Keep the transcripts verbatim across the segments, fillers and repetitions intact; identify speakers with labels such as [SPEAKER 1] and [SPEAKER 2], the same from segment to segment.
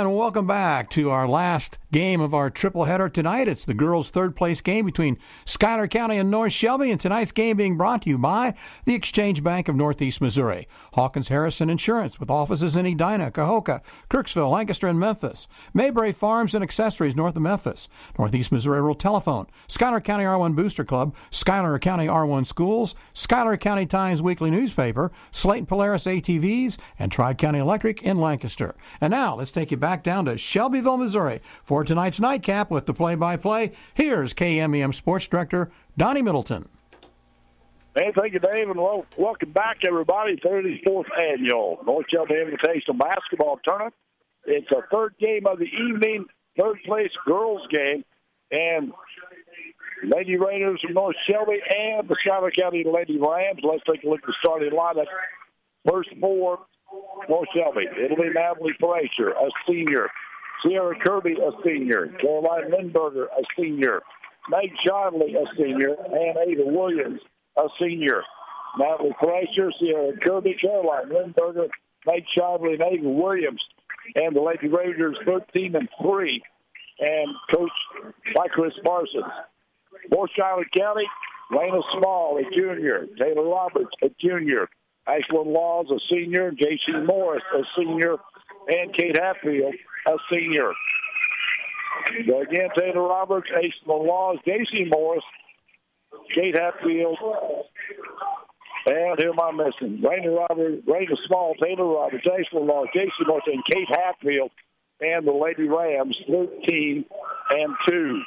[SPEAKER 1] And welcome back to our last game of our triple header tonight. It's the girls' third place game between Schuyler County and North Shelby, and tonight's game being brought to you by the Exchange Bank of Northeast Missouri, Hawkins Harrison Insurance with offices in Edina, Cahokia, Kirksville, Lancaster, and Memphis, Mayberry Farms and Accessories north of Memphis, Northeast Missouri Rural Telephone, Schuyler County R one Booster Club, Schuyler County R one Schools, Schuyler County Times Weekly Newspaper, Slayton Polaris A T Vs, and Tri-County Electric in Lancaster. And now let's take you back down to Shelbyville, Missouri for tonight's nightcap with the play-by-play. Here's K M E M Sports Director Donnie Middleton.
[SPEAKER 2] Hey, thank you, Dave, and well, welcome back, everybody. thirty-fourth Annual North Shelby Invitational Basketball Tournament. It's a third game of the evening, third-place girls game, and Lady Raiders from North Shelby and the Schuyler County Lady Rams. Let's take a look at the starting lineup. First four, North Shelby. It'll be Natalie Frazier, a senior. Sierra Kirby, a senior. Caroline Lindberger, a senior. Meg Shively, a senior. And Ada Williams, a senior. Natalie Frazier, Sierra Kirby, Caroline Lindberger, Meg Shively, and Ada Williams. And the Lady Raiders, thirteen and three, and coached by Chris Parsons. For Schuyler County, Lena Small, a junior. Taylor Roberts, a junior. Ashlyn Laws, a senior. J C Morris, a senior. And Kate Hatfield, a senior. So again, Taylor Roberts, Ashlyn Laws, J C Morris, Kate Hatfield, and who am I missing? Raina Roberts, Raina Small, Taylor Roberts, Ashlyn Laws, J C Morris, and Kate Hatfield, and the Lady Rams, thirteen and two.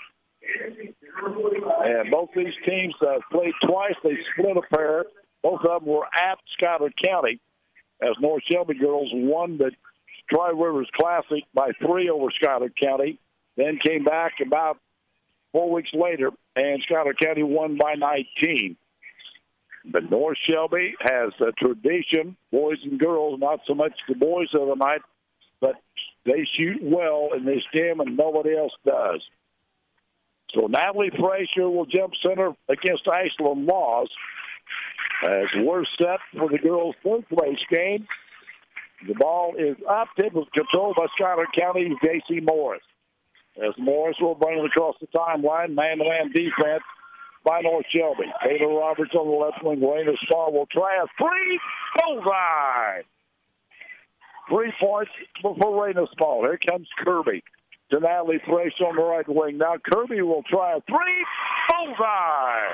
[SPEAKER 2] And both these teams uh, played twice. They split a pair. Both of them were at Schuyler County, as North Shelby girls won the Tri-Rivers Classic by three over Schuyler County, then came back about four weeks later, and Schuyler County won by nineteen. But North Shelby has a tradition, boys and girls, not so much the boys of the night, but they shoot well in this game, and nobody else does. So Natalie Frazier will jump center against Ashlyn Laws, as we're set for the girls' third-place game. The ball is up. It was controlled by Schuyler County's J C Morris. As Morris will bring it across the timeline, man-to-man defense by North Shelby. Taylor Roberts on the left wing. Raina Small will try a three. Bullseye! Three points before Raina Small. Here comes Kirby to Natalie Frazier on the right wing. Now Kirby will try a three. Bullseye!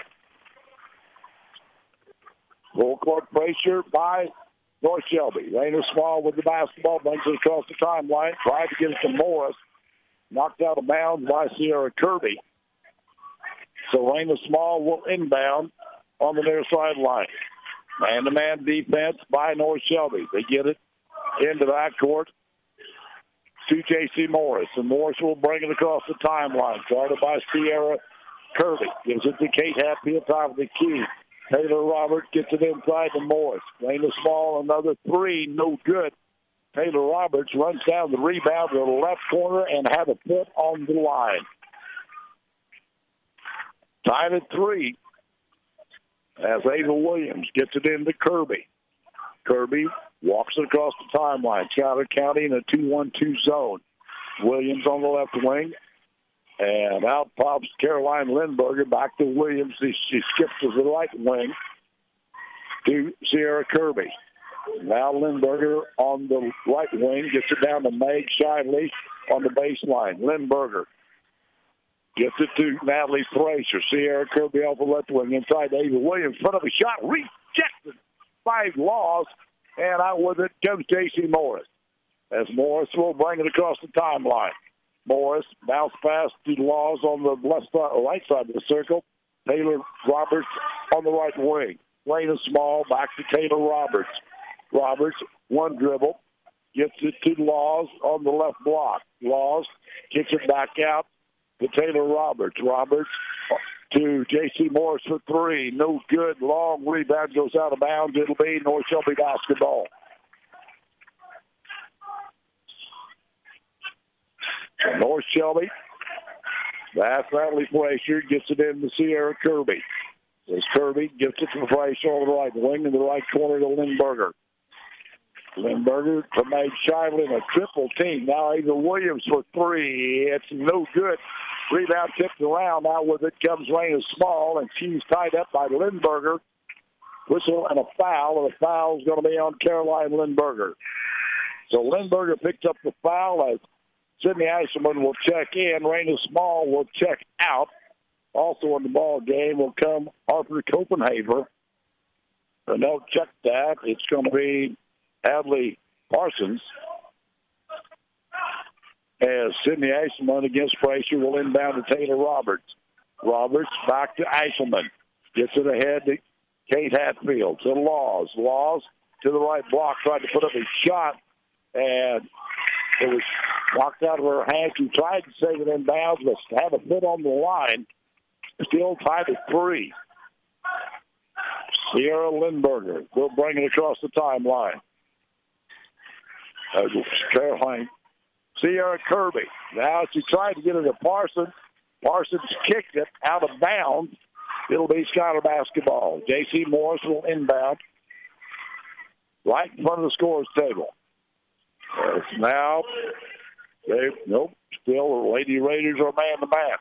[SPEAKER 2] Full court pressure by North Shelby. Raina Small with the basketball, brings it across the timeline, tried to get it to Morris. Knocked out of bounds by Sierra Kirby. So Raina Small will inbound on the near sideline. Man-to-man defense by North Shelby. They get it into the backcourt to J C Morris. And Morris will bring it across the timeline. Guarded by Sierra Kirby. Gives it to Kate Hatfield, top of the key. Taylor Roberts gets it inside to Morris. Raina Small, another three, no good. Taylor Roberts runs down the rebound to the left corner and had a foot on the line. Tied at three as Ada Williams gets it into Kirby. Kirby walks it across the timeline. Schuyler County in a two one two zone. Williams on the left wing. And out pops Caroline Lindberger back to Williams. She, she skips to the right wing to Sierra Kirby. Now Lindberger on the right wing gets it down to Meg Shively on the baseline. Lindberger gets it to Natalie Frazier. Sierra Kirby off the left wing inside to Ada Williams. Front of a shot rejected by Laws. And out with it comes J C Morris. As Morris will bring it across the timeline. Morris bounce pass to Laws on the left side, right side of the circle. Taylor Roberts on the right wing. Raina Small back to Taylor Roberts. Roberts, one dribble, gets it to Laws on the left block. Laws kicks it back out to Taylor Roberts. Roberts to J C Morris for three. No good. Long rebound goes out of bounds. It'll be North Shelby basketball. North Shelby, that's Natalie Frazier, gets it in to Sierra Kirby. As Kirby gets it to Frazier on the right wing in the right corner to Lindberger. Lindberger to make Shively a triple team. Now Ava Williams for three. It's no good. Rebound tipped around. Now with it comes Raina Small, and she's tied up by Lindberger. Whistle and a foul, and the foul is going to be on Caroline Lindberger. So Lindberger picked up the foul as Sydney Eisselman will check in. Raina Small will check out. Also in the ball game will come Harper Copenhaver. And they'll check that. It's going to be Adley Parsons. As Sydney Eisselman against Frazier will inbound to Taylor Roberts. Roberts back to Eisselman. Gets it ahead to Kate Hatfield. To Laws. Laws to the right block. Tried to put up a shot. And it was knocked out of her hand. She tried to save it in bounds, but had a foot on the line. Still tied at three. Sierra Lindberger will bring it across the timeline. Uh, Caroline. Sierra Kirby. Now she tried to get it to Parsons. Parsons kicked it out of bounds. It'll be Schuyler basketball. J C Morris will inbound right in front of the scorer's table. Uh, now, they, nope, still the Lady Raiders are man-to-man.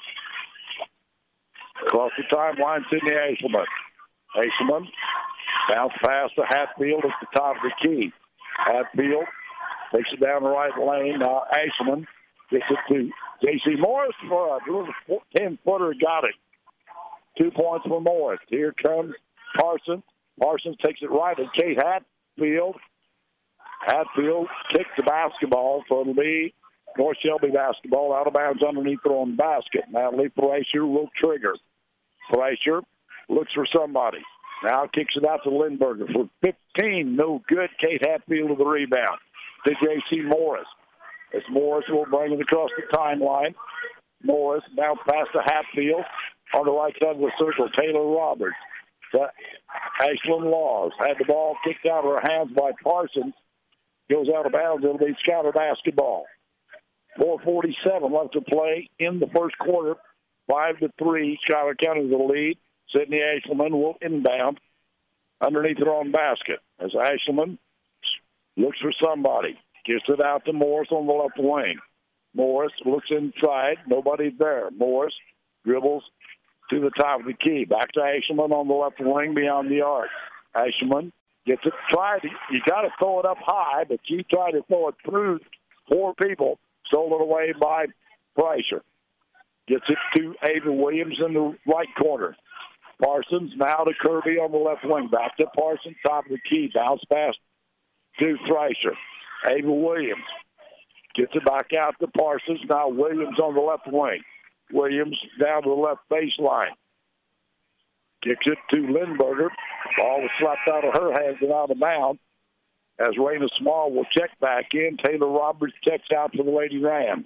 [SPEAKER 2] Across the timeline, Sydney Eisselman. Eisselman bounce pass to Hatfield at the top of the key. Hatfield takes it down the right lane. Now Eisselman gets it to J C Morris for a little ten-footer. Got it. Two points for Morris. Here comes Parsons. Parsons takes it right at Kate Hatfield. Hatfield kicks the basketball, so it'll be North Shelby basketball out of bounds underneath her own basket. Natalie Frazier will trigger. Frazier looks for somebody. Now kicks it out to Lindberger for fifteen. No good. Kate Hatfield with the rebound to J C Morris. As Morris will bring it across the timeline. Morris bounce pass to Hatfield on the right side of the circle. Taylor Roberts to Ashlyn Laws. Had the ball kicked out of her hands by Parsons. Goes out of bounds. It'll be Schuyler basketball. four forty-seven left to play in the first quarter. Five to three. Schuyler County the lead. Sydney Eisselman will inbound underneath her own basket as Eisselman looks for somebody. Gives it out to Morris on the left wing. Morris looks inside. Nobody's there. Morris dribbles to the top of the key. Back to Eisselman on the left wing beyond the arc. Eisselman gets it. Tried. You got to throw it up high, but you tried to throw it through four people. Stolen away by Frazier. Gets it to Ava Williams in the right corner. Parsons now to Kirby on the left wing. Back to Parsons, top of the key. Bounce pass to Frazier. Ava Williams gets it back out to Parsons. Now Williams on the left wing. Williams down to the left baseline. Kicks it to Lindberger. Ball was slapped out of her hands and out of bounds. As Raina Small will check back in, Taylor Roberts checks out for the Lady Rams.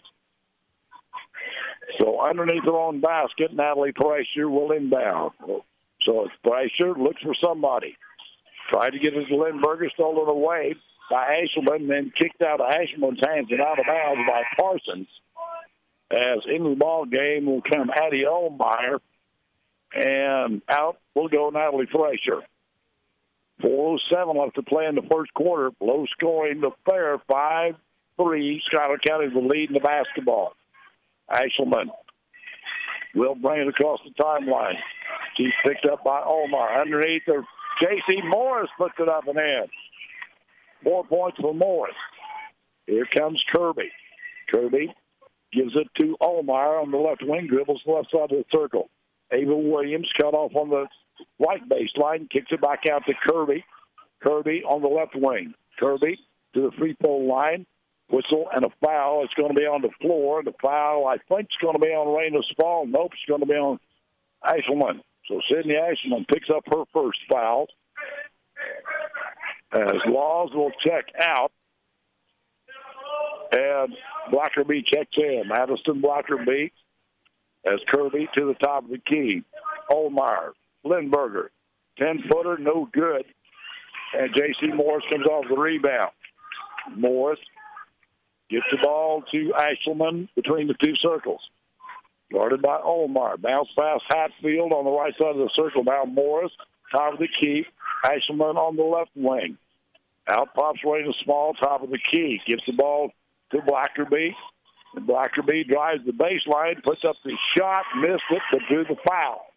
[SPEAKER 2] So underneath her own basket, Natalie Frazier will inbound. So Frazier looks for somebody. Tried to get it to Lindberger, stolen away by Ashelman, then kicked out of Ashelman's hands and out of bounds by Parsons. As into the ball game will come Addie Ohlmeyer, and out will go Natalie Frazier. four oh seven left to play in the first quarter. Low scoring affair, five three. Schuyler County the lead in the basketball. Ashelman will bring it across the timeline. She's picked up by Ohlmeyer. Underneath her, J C Morris puts it up and in. Four points for Morris. Here comes Kirby. Kirby gives it to Ohlmeyer on the left wing, dribbles the left side of the circle. Ava Williams cut off on the right baseline, kicks it back out to Kirby. Kirby on the left wing. Kirby to the free throw line. Whistle and a foul. It's going to be on the floor. The foul, I think, is going to be on Raina Small. Nope, it's going to be on Ashelman. So Sydney Ashelman picks up her first foul. As Laws will check out. And Blackerby checks in. Madison Blackerby as Kirby to the top of the key. Ohlmeyer, Lindberger, ten-footer, no good. And J C Morris comes off the rebound. Morris gets the ball to Ashelman between the two circles. Guarded by Ohlmeyer. Bounce pass Hatfield on the right side of the circle. Now Morris, top of the key. Ashelman on the left wing. Out pops Raina Small, top of the key. Gives the ball to Blackerby. And Blackerby drives the baseline, puts up the shot, missed it, but drew the foul.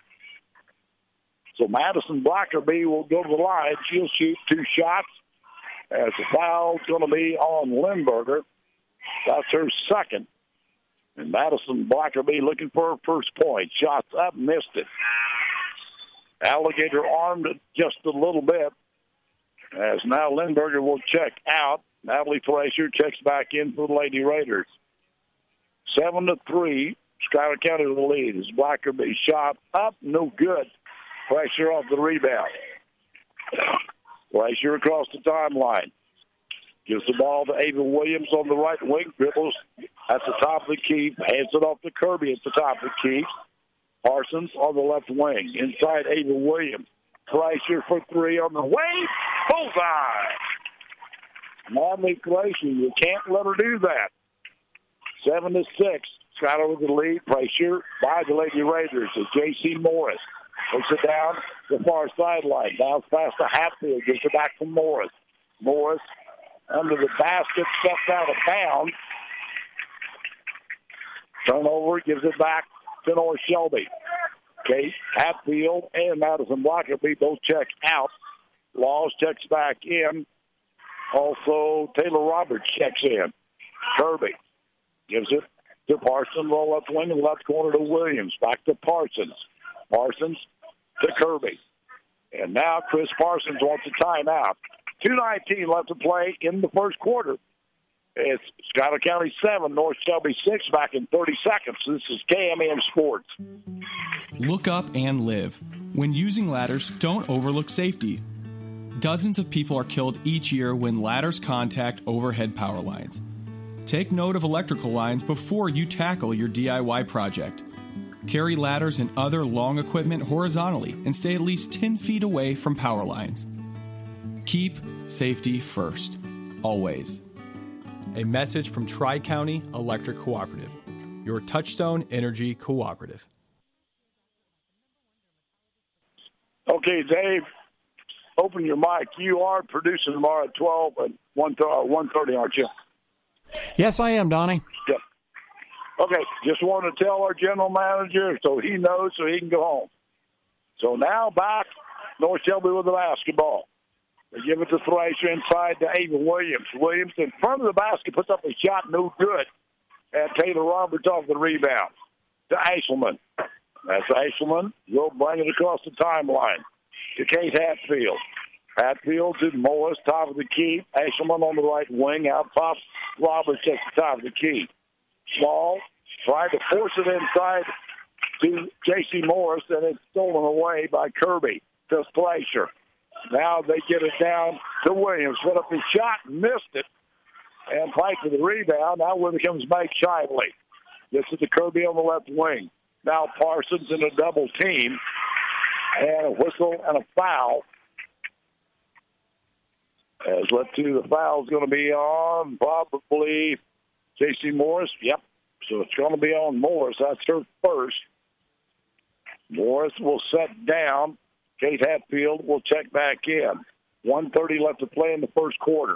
[SPEAKER 2] So Madison Blackerby will go to the line. She'll shoot two shots as the foul's going to be on Lindberger. That's her second. And Madison Blackerby looking for her first point. Shots up, missed it. Alligator armed it just a little bit. As now Lindberger will check out. Natalie Thrasher checks back in for the Lady Raiders. Seven to three. Schuyler County with the lead. As Blackerby shot up, no good. Pressure off the rebound. Thrasher across the timeline. Gives the ball to Ava Williams on the right wing. Dribbles at the top of the key. Hands it off to Kirby at the top of the key. Parsons on the left wing. Inside Ava Williams. Thrasher for three on the way. Bullseye! Natalie Thrasher, you can't let her do that. Seven to six. Schuyler with the lead. Pressure by the Lady Raiders. As J C Morris takes it down the far sideline. Bounce past the Hatfield. Gives it back to Morris. Morris under the basket, steps out of bounds. Turnover, gives it back to North Shelby. Kate Hatfield and Madison Blackerby both check out. Laws checks back in. Also, Taylor Roberts checks in. Kirby gives it to Parsons, roll left wing and left corner to Williams. Back to Parsons. Parsons to Kirby. And now Chris Parsons wants a timeout. two nineteen left to play in the first quarter. It's Schuyler County seven, North Shelby six, back in thirty seconds. This is K M M Sports.
[SPEAKER 3] Look up and live. When using ladders, don't overlook safety. Dozens of people are killed each year when ladders contact overhead power lines. Take note of electrical lines before you tackle your D I Y project. Carry ladders and other long equipment horizontally and stay at least ten feet away from power lines. Keep safety first, always. A message from Tri-County Electric Cooperative, your Touchstone Energy Cooperative.
[SPEAKER 2] Okay, Dave, open your mic. You are producing tomorrow at twelve and one thirty, aren't you?
[SPEAKER 1] Yes, I am, Donnie.
[SPEAKER 2] Yep. Okay, just want to tell our general manager so he knows so he can go home. So now back, North Shelby with the basketball. They give it to Thrasher inside to Ava Williams. Williams in front of the basket puts up a shot, no good. And Taylor Roberts off the rebound to Ashelman. That's Ashelman. Will bring it across the timeline to Kate Hatfield. Hatfield to Morris, top of the key. Ashelman on the right wing. Out pops Roberts at the top of the key. Small tried to force it inside to J C Morris, and it's stolen away by Kirby to Thrasher. Now they get it down to Williams. Put up his shot, missed it, and fight for the rebound. Now here comes Mike Shively. This is the Kirby on the left wing. Now Parsons in a double team, and a whistle and a foul. As let's see, the foul is going to be on probably J C Morris. Yep. So it's going to be on Morris. That's her first. Morris will set down. Kate Hatfield will check back in. one thirty left to play in the first quarter.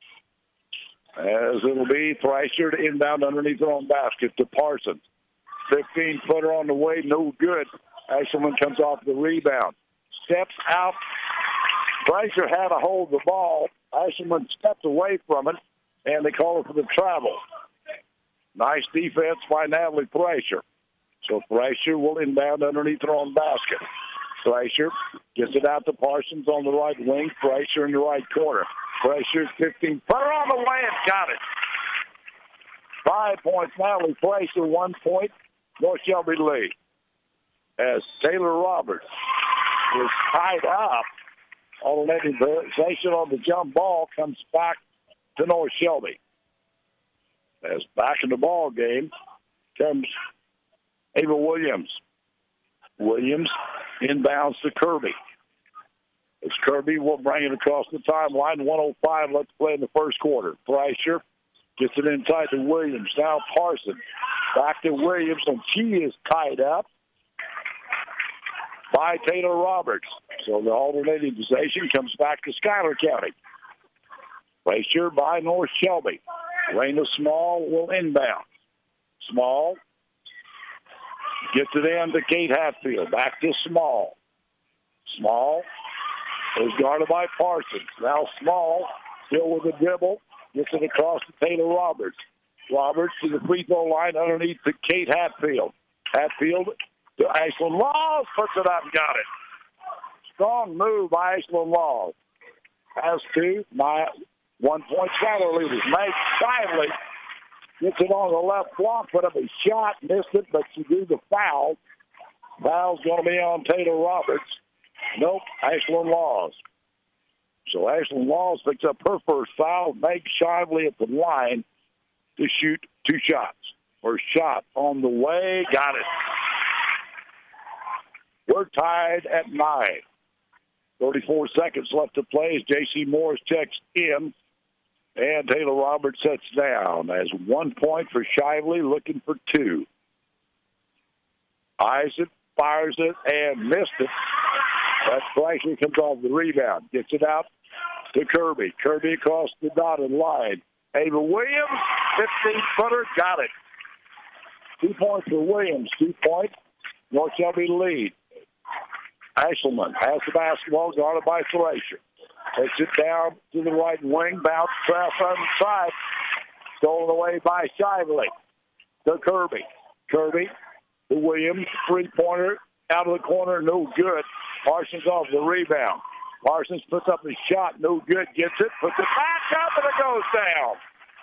[SPEAKER 2] As it'll be Thrasher to inbound underneath her own basket to Parsons. fifteen-footer on the way, no good. Ashelman comes off the rebound. Steps out. Thrasher had to hold the ball. Ashelman stepped away from it, and they call it for the travel. Nice defense by Natalie Thrasher. So Thrasher will inbound underneath her own basket. Thrasher gets it out to Parsons on the right wing. Thrasher in the right corner. Thrasher's fifteen. Put her on the way and got it. Five points. Natalie Thrasher, one point. North Shelby lead. As Taylor Roberts is tied up. Alternating possession on the jump ball comes back to North Shelby. As back in the ball game comes Ava Williams. Williams inbounds to Kirby. As Kirby will bring it across the timeline. one oh five left to play in the first quarter. Thrasher gets it inside to Williams. Now Parsons. Back to Williams, and she is tied up by Taylor Roberts. So the alternating possession comes back to Schuyler County. Glacier by North Shelby. Raina Small will inbound. Small gets it in to Kate Hatfield. Back to Small. Small is guarded by Parsons. Now Small, still with a dribble, gets it across to Taylor Roberts. Roberts to the free throw line underneath to Kate Hatfield. Hatfield to Ashland Laws, puts it up and got it. Strong move by Ashland Laws. Has two, my one-point Skyler leaders. Meg Shively gets it on the left block, put up a shot, missed it, but she drew the foul. Foul's going to be on Taylor Roberts. Nope, Ashland Laws. So Ashland Laws picks up her first foul. Meg Shively at the line to shoot two shots. First shot on the way, got it. We're tied at nine. thirty-four seconds left to play as J C Morris checks in. And Taylor Roberts sets down as one point for Shively, looking for two. Eyes it, fires it, and missed it. That Fleischer comes off the rebound. Gets it out to Kirby. Kirby across the dotted line. Ava Williams, fifteen-footer, got it. Two points for Williams. Two points. North Shelby lead. Ashelman has the basketball, guarded by Fleischer. Takes it down to the right wing. Bounce pass on the side. Stolen away by Shively. To Kirby. Kirby to Williams. Three-pointer out of the corner. No good. Parsons off the rebound. Parsons puts up the shot. No good. Gets it. Puts it back up and it goes down.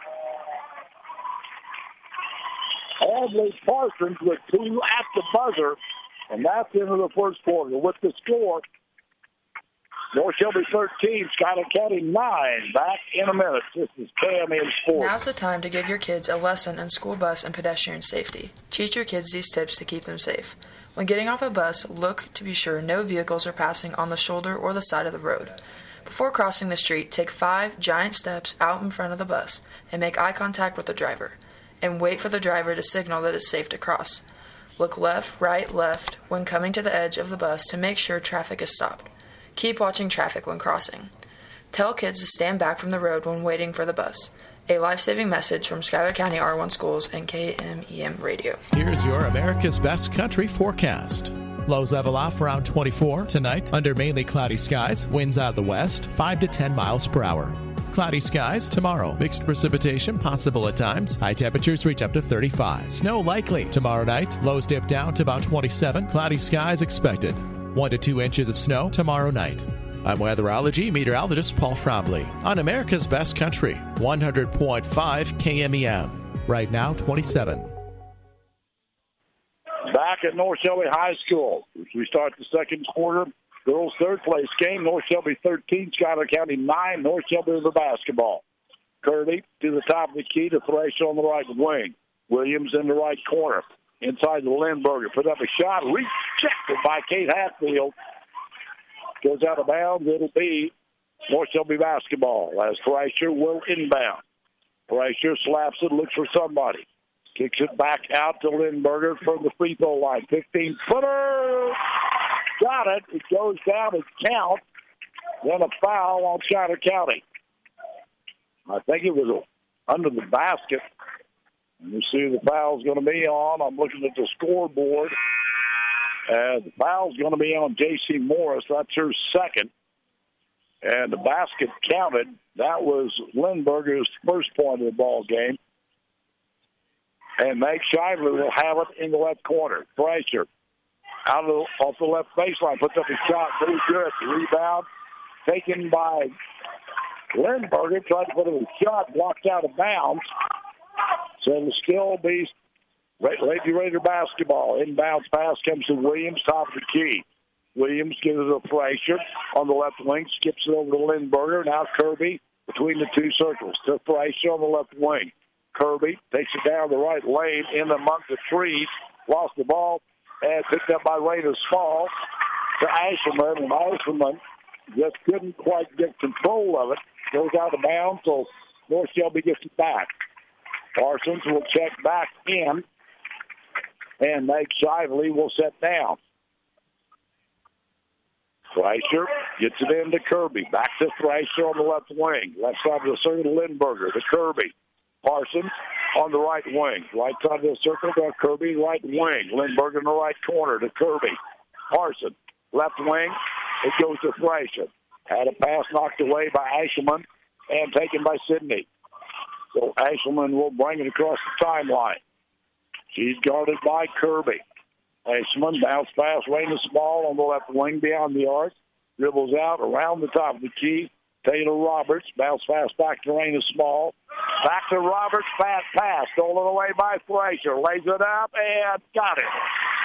[SPEAKER 2] Adley Parsons with two at the buzzer. And that's the end of the first quarter. With the score, North Shelby thirteen, Schuyler County nine. Back in a minute. This is K M N Sports.
[SPEAKER 4] Now's the time to give your kids a lesson in school bus and pedestrian safety. Teach your kids these tips to keep them safe. When getting off a bus, look to be sure no vehicles are passing on the shoulder or the side of the road. Before crossing the street, take five giant steps out in front of the bus and make eye contact with the driver. And wait for the driver to signal that it's safe to cross. Look left, right, left when coming to the edge of the bus to make sure traffic is stopped. Keep watching traffic when crossing. Tell kids to stand back from the road when waiting for the bus. A life-saving message from Schuyler County R one Schools and K M E M Radio.
[SPEAKER 5] Here's your America's Best Country forecast. Lows level off around twenty-four tonight under mainly cloudy skies. Winds out of the west, five to ten miles per hour. Cloudy skies tomorrow. Mixed precipitation possible at times. High temperatures reach up to thirty-five. Snow likely tomorrow night. Lows dip down to about twenty-seven. Cloudy skies expected. One to two inches of snow tomorrow night. I'm weatherology meteorologist Paul Frobley on America's Best Country, one hundred point five K M E M. Right now, twenty-seven.
[SPEAKER 2] Back at North Shelby High School, as we start the second quarter. Girls' third place game, North Shelby thirteen, Schuyler County nine. North Shelby with the basketball. Kirby to the top of the key to Thresh on the right wing. Williams in the right corner. Inside the Lindberger. Put up a shot. Rejected by Kate Hatfield. Goes out of bounds. It'll be North Shelby basketball as Thresher will inbound. Thresher slaps it, looks for somebody. Kicks it back out to Lindberger from the free throw line. fifteen-footer. Got it. It goes down and counts. Then a foul on Schuyler County. I think it was under the basket. You see who the foul's going to be on. I'm looking at the scoreboard. Uh, the foul's going to be on J C Morris. That's her second. And the basket counted. That was Lindberger's first point of the ball game. And Meg Shively will have it in the left corner. Thresher out of the, off the left baseline, puts up a shot. Very good. Rebound taken by Lindberger. Tried to put up a shot, blocked out of bounds. So it'll still be Lady Raider basketball. Inbounds pass comes to Williams, top of the key. Williams gives it to Thresher on the left wing, skips it over to Lindberger. Now Kirby between the two circles to Thresher on the left wing. Kirby takes it down the right lane in among the trees. Lost the ball and picked up by Raina Small to Asherman. And Asherman just couldn't quite get control of it. Goes out of bounds, so North Shelby gets it back. Parsons will check back in, and Meg Shively will set down. Fleischer Gets it into Kirby. Back to Thrasher on the left wing. Left side of the circle, Lindberger to Kirby. Parsons on the right wing. Right side of the circle to Kirby, right wing. Lindberger in the right corner to Kirby. Parsons, left wing. It goes to Thrasher. Had a pass knocked away by Ashelman and taken by Sidney. So Ashelman will bring it across the timeline. She's guarded by Kirby. Ashelman bounce pass, Raina Small on the left wing beyond the arc. Dribbles out around the top of the key. Taylor Roberts, bounce pass back to Raina Small. Back to Roberts, fast pass, stolen away by Thrasher. Lays it up and got it.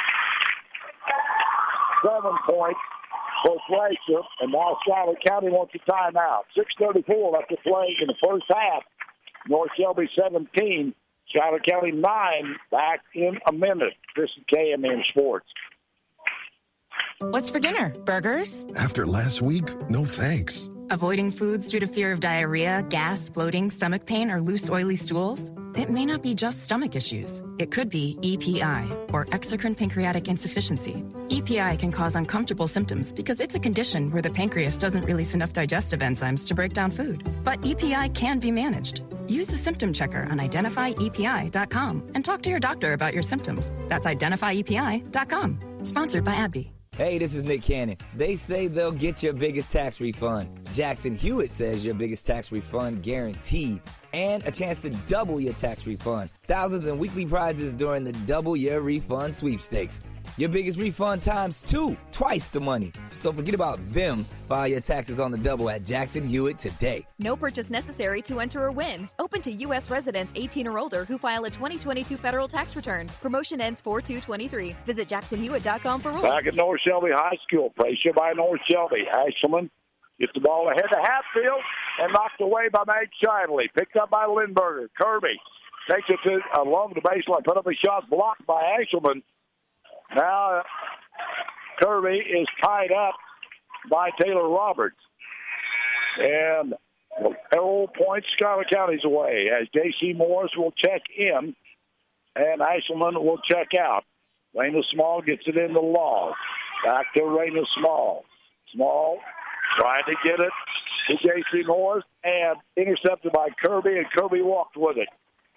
[SPEAKER 2] Seven points for Thrasher, and now Schuyler County wants a timeout. six thirty-four left to play in the first half. North Shelby seventeen, Schuyler County nine. Back in a minute. This is K M N Sports.
[SPEAKER 6] What's for dinner? Burgers?
[SPEAKER 7] After last week, no thanks.
[SPEAKER 6] Avoiding foods due to fear of diarrhea, gas, bloating, stomach pain, or loose, oily stools? It may not be just stomach issues. It could be E P I, or exocrine pancreatic insufficiency. E P I can cause uncomfortable symptoms because it's a condition where the pancreas doesn't release enough digestive enzymes to break down food. But E P I can be managed. Use the symptom checker on identify E P I dot com and talk to your doctor about your symptoms. That's identify E P I dot com. Sponsored by AbbVie.
[SPEAKER 8] Hey, this is Nick Cannon. They say they'll get your biggest tax refund. Jackson Hewitt says your biggest tax refund guaranteed. And a chance to double your tax refund. Thousands in weekly prizes during the Double Your Refund sweepstakes. Your biggest refund times two, twice the money. So forget about them. File your taxes on the double at Jackson Hewitt today.
[SPEAKER 9] No purchase necessary to enter or win. Open to U S residents eighteen or older who file a twenty twenty-two federal tax return. Promotion ends four two twenty-three. Visit jackson hewitt dot com for rules.
[SPEAKER 2] Back at North Shelby High School. Pressure by North Shelby. Ashelman gets the ball ahead to Hatfield and knocked away by Meg Shively. Picked up by Lindberger. Kirby takes it to along the baseline. Put up a shot blocked by Ashelman. Now Kirby is tied up by Taylor Roberts. And arrow points Schuyler County's away as J C Morris will check in and Ashelman will check out. Raina Small gets it in the Law. Back to Raina Small. Small trying to get it to J C Morris and intercepted by Kirby, and Kirby walked with it.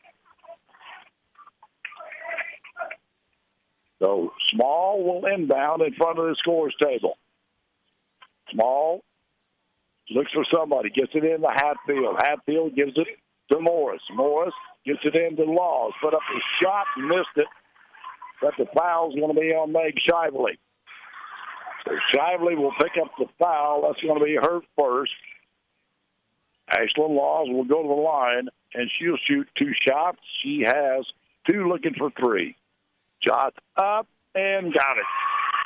[SPEAKER 2] So Small will inbound in front of the scores table. Small looks for somebody, gets it in to Hatfield. Hatfield gives it to Morris. Morris gets it into Laws. Put up a shot, missed it. But the foul's going to be on Meg Shively. So Shively will pick up the foul. That's going to be her first. Ashlyn Laws will go to the line, and she'll shoot two shots. She has two looking for three. Shot up and got it.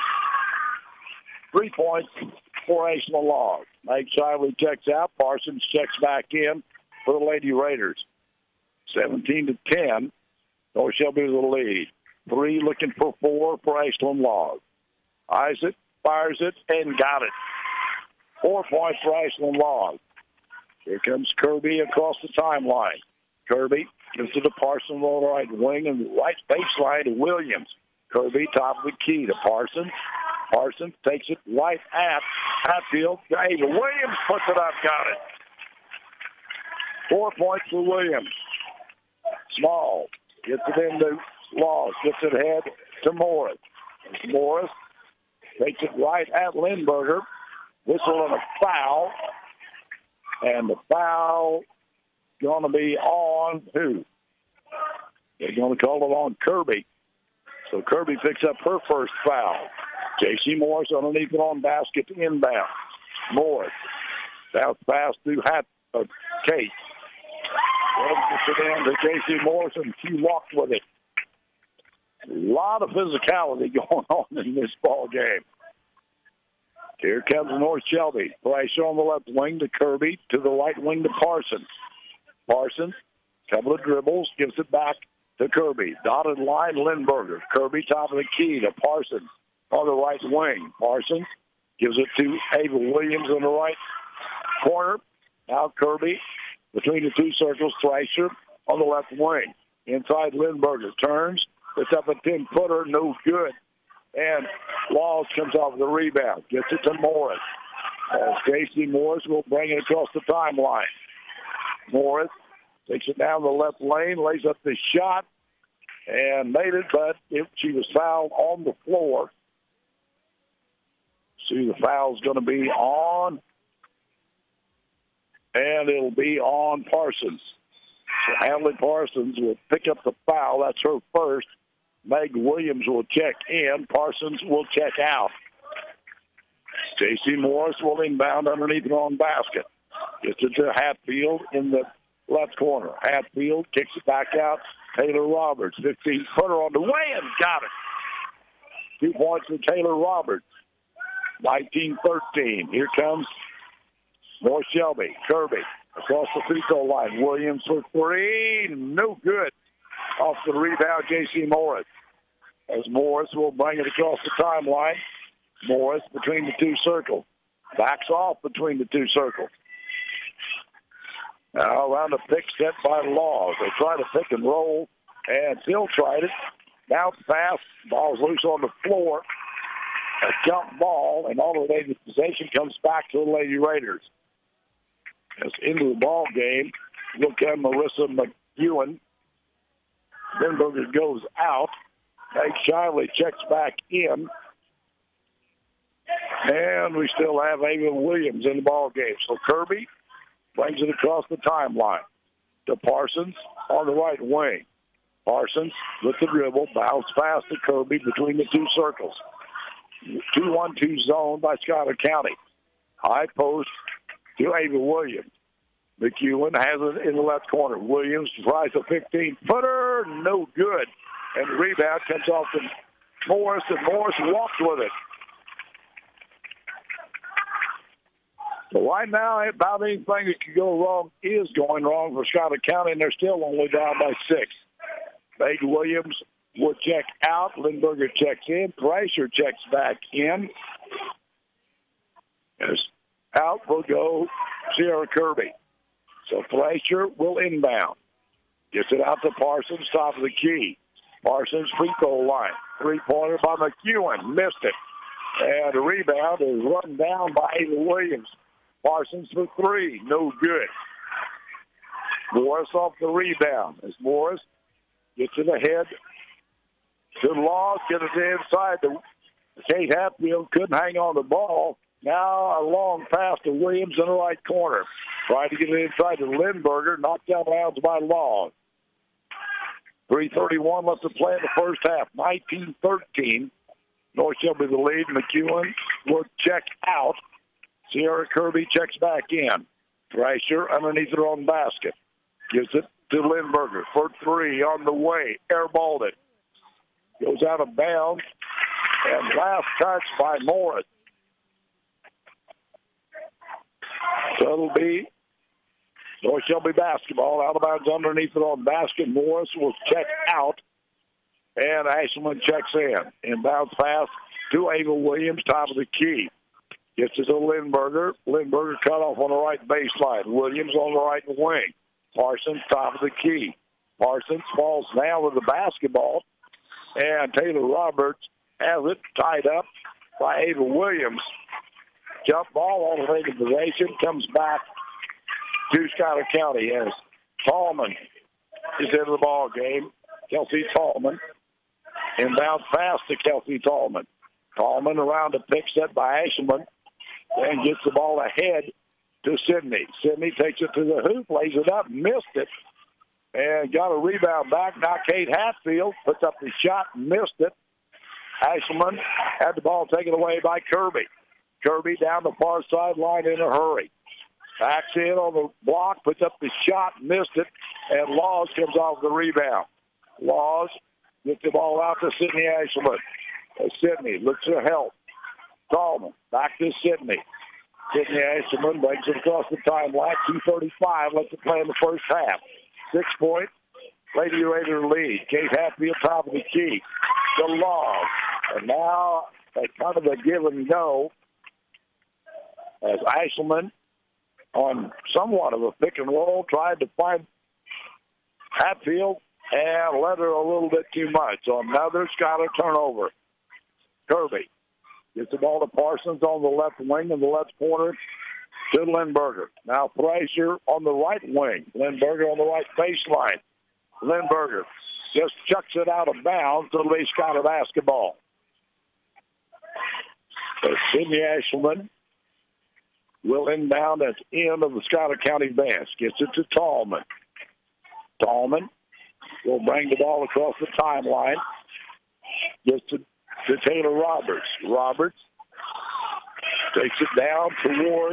[SPEAKER 2] Three points for Ashlyn Laws. Meg Shively checks out. Parsons checks back in for the Lady Raiders. seventeen to ten. North Shelby with the lead. Three looking for four for Ashlyn Laws. Isaac fires it and got it. Four points for Ashlyn Laws. Here comes Kirby across the timeline. Kirby gives it to Parsons on the right wing and right baseline to Williams. Kirby top of the key to Parsons. Parsons takes it right at Hatfield. Hey, Williams puts it up, got it. Four points for Williams. Small gets it into Laws, gets it ahead to Morris. Morris takes it right at Lindberger. Whistle and a foul. And the foul going to be on who? They're going to call it on Kirby. So Kirby picks up her first foul. J C Morris underneath it on basket inbound. Morris bounce pass through Hat, uh, Kate. Gets it in to J C Morris, and she walked with it. A lot of physicality going on in this ball game. Here comes North Shelby. Pressure on the left wing to Kirby, to the right wing to Parsons. Parsons, couple of dribbles, gives it back to Kirby. Dotted line, Lindberger. Kirby top of the key to Parsons on the right wing. Parsons gives it to Ava Williams on the right corner. Now Kirby between the two circles. Thrasher on the left wing. Inside Lindberger turns. It's up a ten-footer, no good. And Laws comes off the rebound. Gets it to Morris. As Casey Morris will bring it across the timeline. Morris takes it down the left lane, lays up the shot, and made it, but if she was fouled on the floor. See, the foul's going to be on, and it'll be on Parsons. So Hadley Parsons will pick up the foul. That's her first. Meg Williams will check in. Parsons will check out. J C Morris will inbound underneath the wrong basket. Gets it to Hatfield in the left corner. Hatfield kicks it back out. Taylor Roberts, fifteen-footer on the way, and got it. Two points for Taylor Roberts. nineteen thirteen. Here comes North Shelby. Kirby across the free throw line. Williams for three. No good. Off the rebound, J C Morris. As Morris will bring it across the timeline. Morris between the two circles. Backs off between the two circles. Now around the pick set by Laws. They try to pick and roll, and still tried it. Bounce pass. Ball's loose on the floor. A jump ball, and all the Lady possession comes back to the Lady Raiders. As into the ball game, look at Marissa McEwen. Lindbergh goes out. Meg Shively checks back in. And we still have Ava Williams in the ball game. So Kirby brings it across the timeline to Parsons on the right wing. Parsons with the dribble, bounce pass to Kirby between the two circles. two one two zone by Schuyler County. High post to Ava Williams. McEwen has it in the left corner. Williams tries a fifteen-footer, no good. And the rebound comes off to Morris, and Morris walks with it. So right now, about anything that could go wrong is going wrong for Schuyler County, and they're still only down by six. Meg Williams will check out. Lindbergh checks in. Thrasher checks back in. As out will go Sierra Kirby. So Thrasher will inbound. Gets it out to Parsons, top of the key. Parsons free throw line. Three-pointer by McEwen. Missed it. And the rebound is run down by Ava Williams. Parsons for three. No good. Morris off the rebound. As Morris gets it ahead to Laws. Get it inside. The Kate Hatfield couldn't hang on the ball. Now a long pass to Williams in the right corner. Trying to get it inside to Lindbergh. Knocked out of bounds by Laws. three thirty-one left to play in the first half. nineteen thirteen. North Shelby the lead. McEwen will check out. Sierra Kirby checks back in. Thrasher underneath her own basket. Gives it to Lindbergh for three on the way. Airballed it. Goes out of bounds. And last touch by Morris. So it'll be North Shelby basketball. Out of bounds underneath it on basket. Morris will check out. And Ashland checks in. Inbounds pass to Ava Williams, top of the key. Gets it to Lindbergh. Lindbergh cut off on the right baseline. Williams on the right wing. Parsons, top of the key. Parsons falls down with the basketball. And Taylor Roberts has it tied up by Ava Williams. Jump ball on the way to possession. Comes back to Schuyler County as Tallman is into the ball game. Kelsey Tallman. Inbound pass to Kelsey Tallman. Tallman around a pick set by Ashman. And gets the ball ahead to Sidney. Sidney takes it to the hoop, lays it up, missed it, and got a rebound back. Now Kate Hatfield puts up the shot, missed it. Ashman had the ball taken away by Kirby. Kirby down the far sideline in a hurry. Backs in on the block, puts up the shot, missed it, and Laws comes off the rebound. Laws gets the ball out to Sidney Ashman. Sidney looks for help. Tallman back to Sidney. Sidney Ashman brings it across the timeline. two thirty-five left to play in the first half. Six-point Lady Raider lead. Kate Hatfield top of the key. The Laws. And now a kind of a give and go as Ashman on somewhat of a pick and roll tried to find Hatfield and led her a little bit too much. So another Schuyler turnover. Kirby Gets the ball to Parsons on the left wing and the left corner to Lindberger. Now Thrasher on the right wing. Lindberger on the right baseline. Lindberger just chucks it out of bounds. It'll be Schuyler basketball. So Sidney Ashelman will inbound at the end of the Schuyler County bench. Gets it to Tallman. Tallman will bring the ball across the timeline. Gets it to Taylor Roberts. Roberts takes it down toward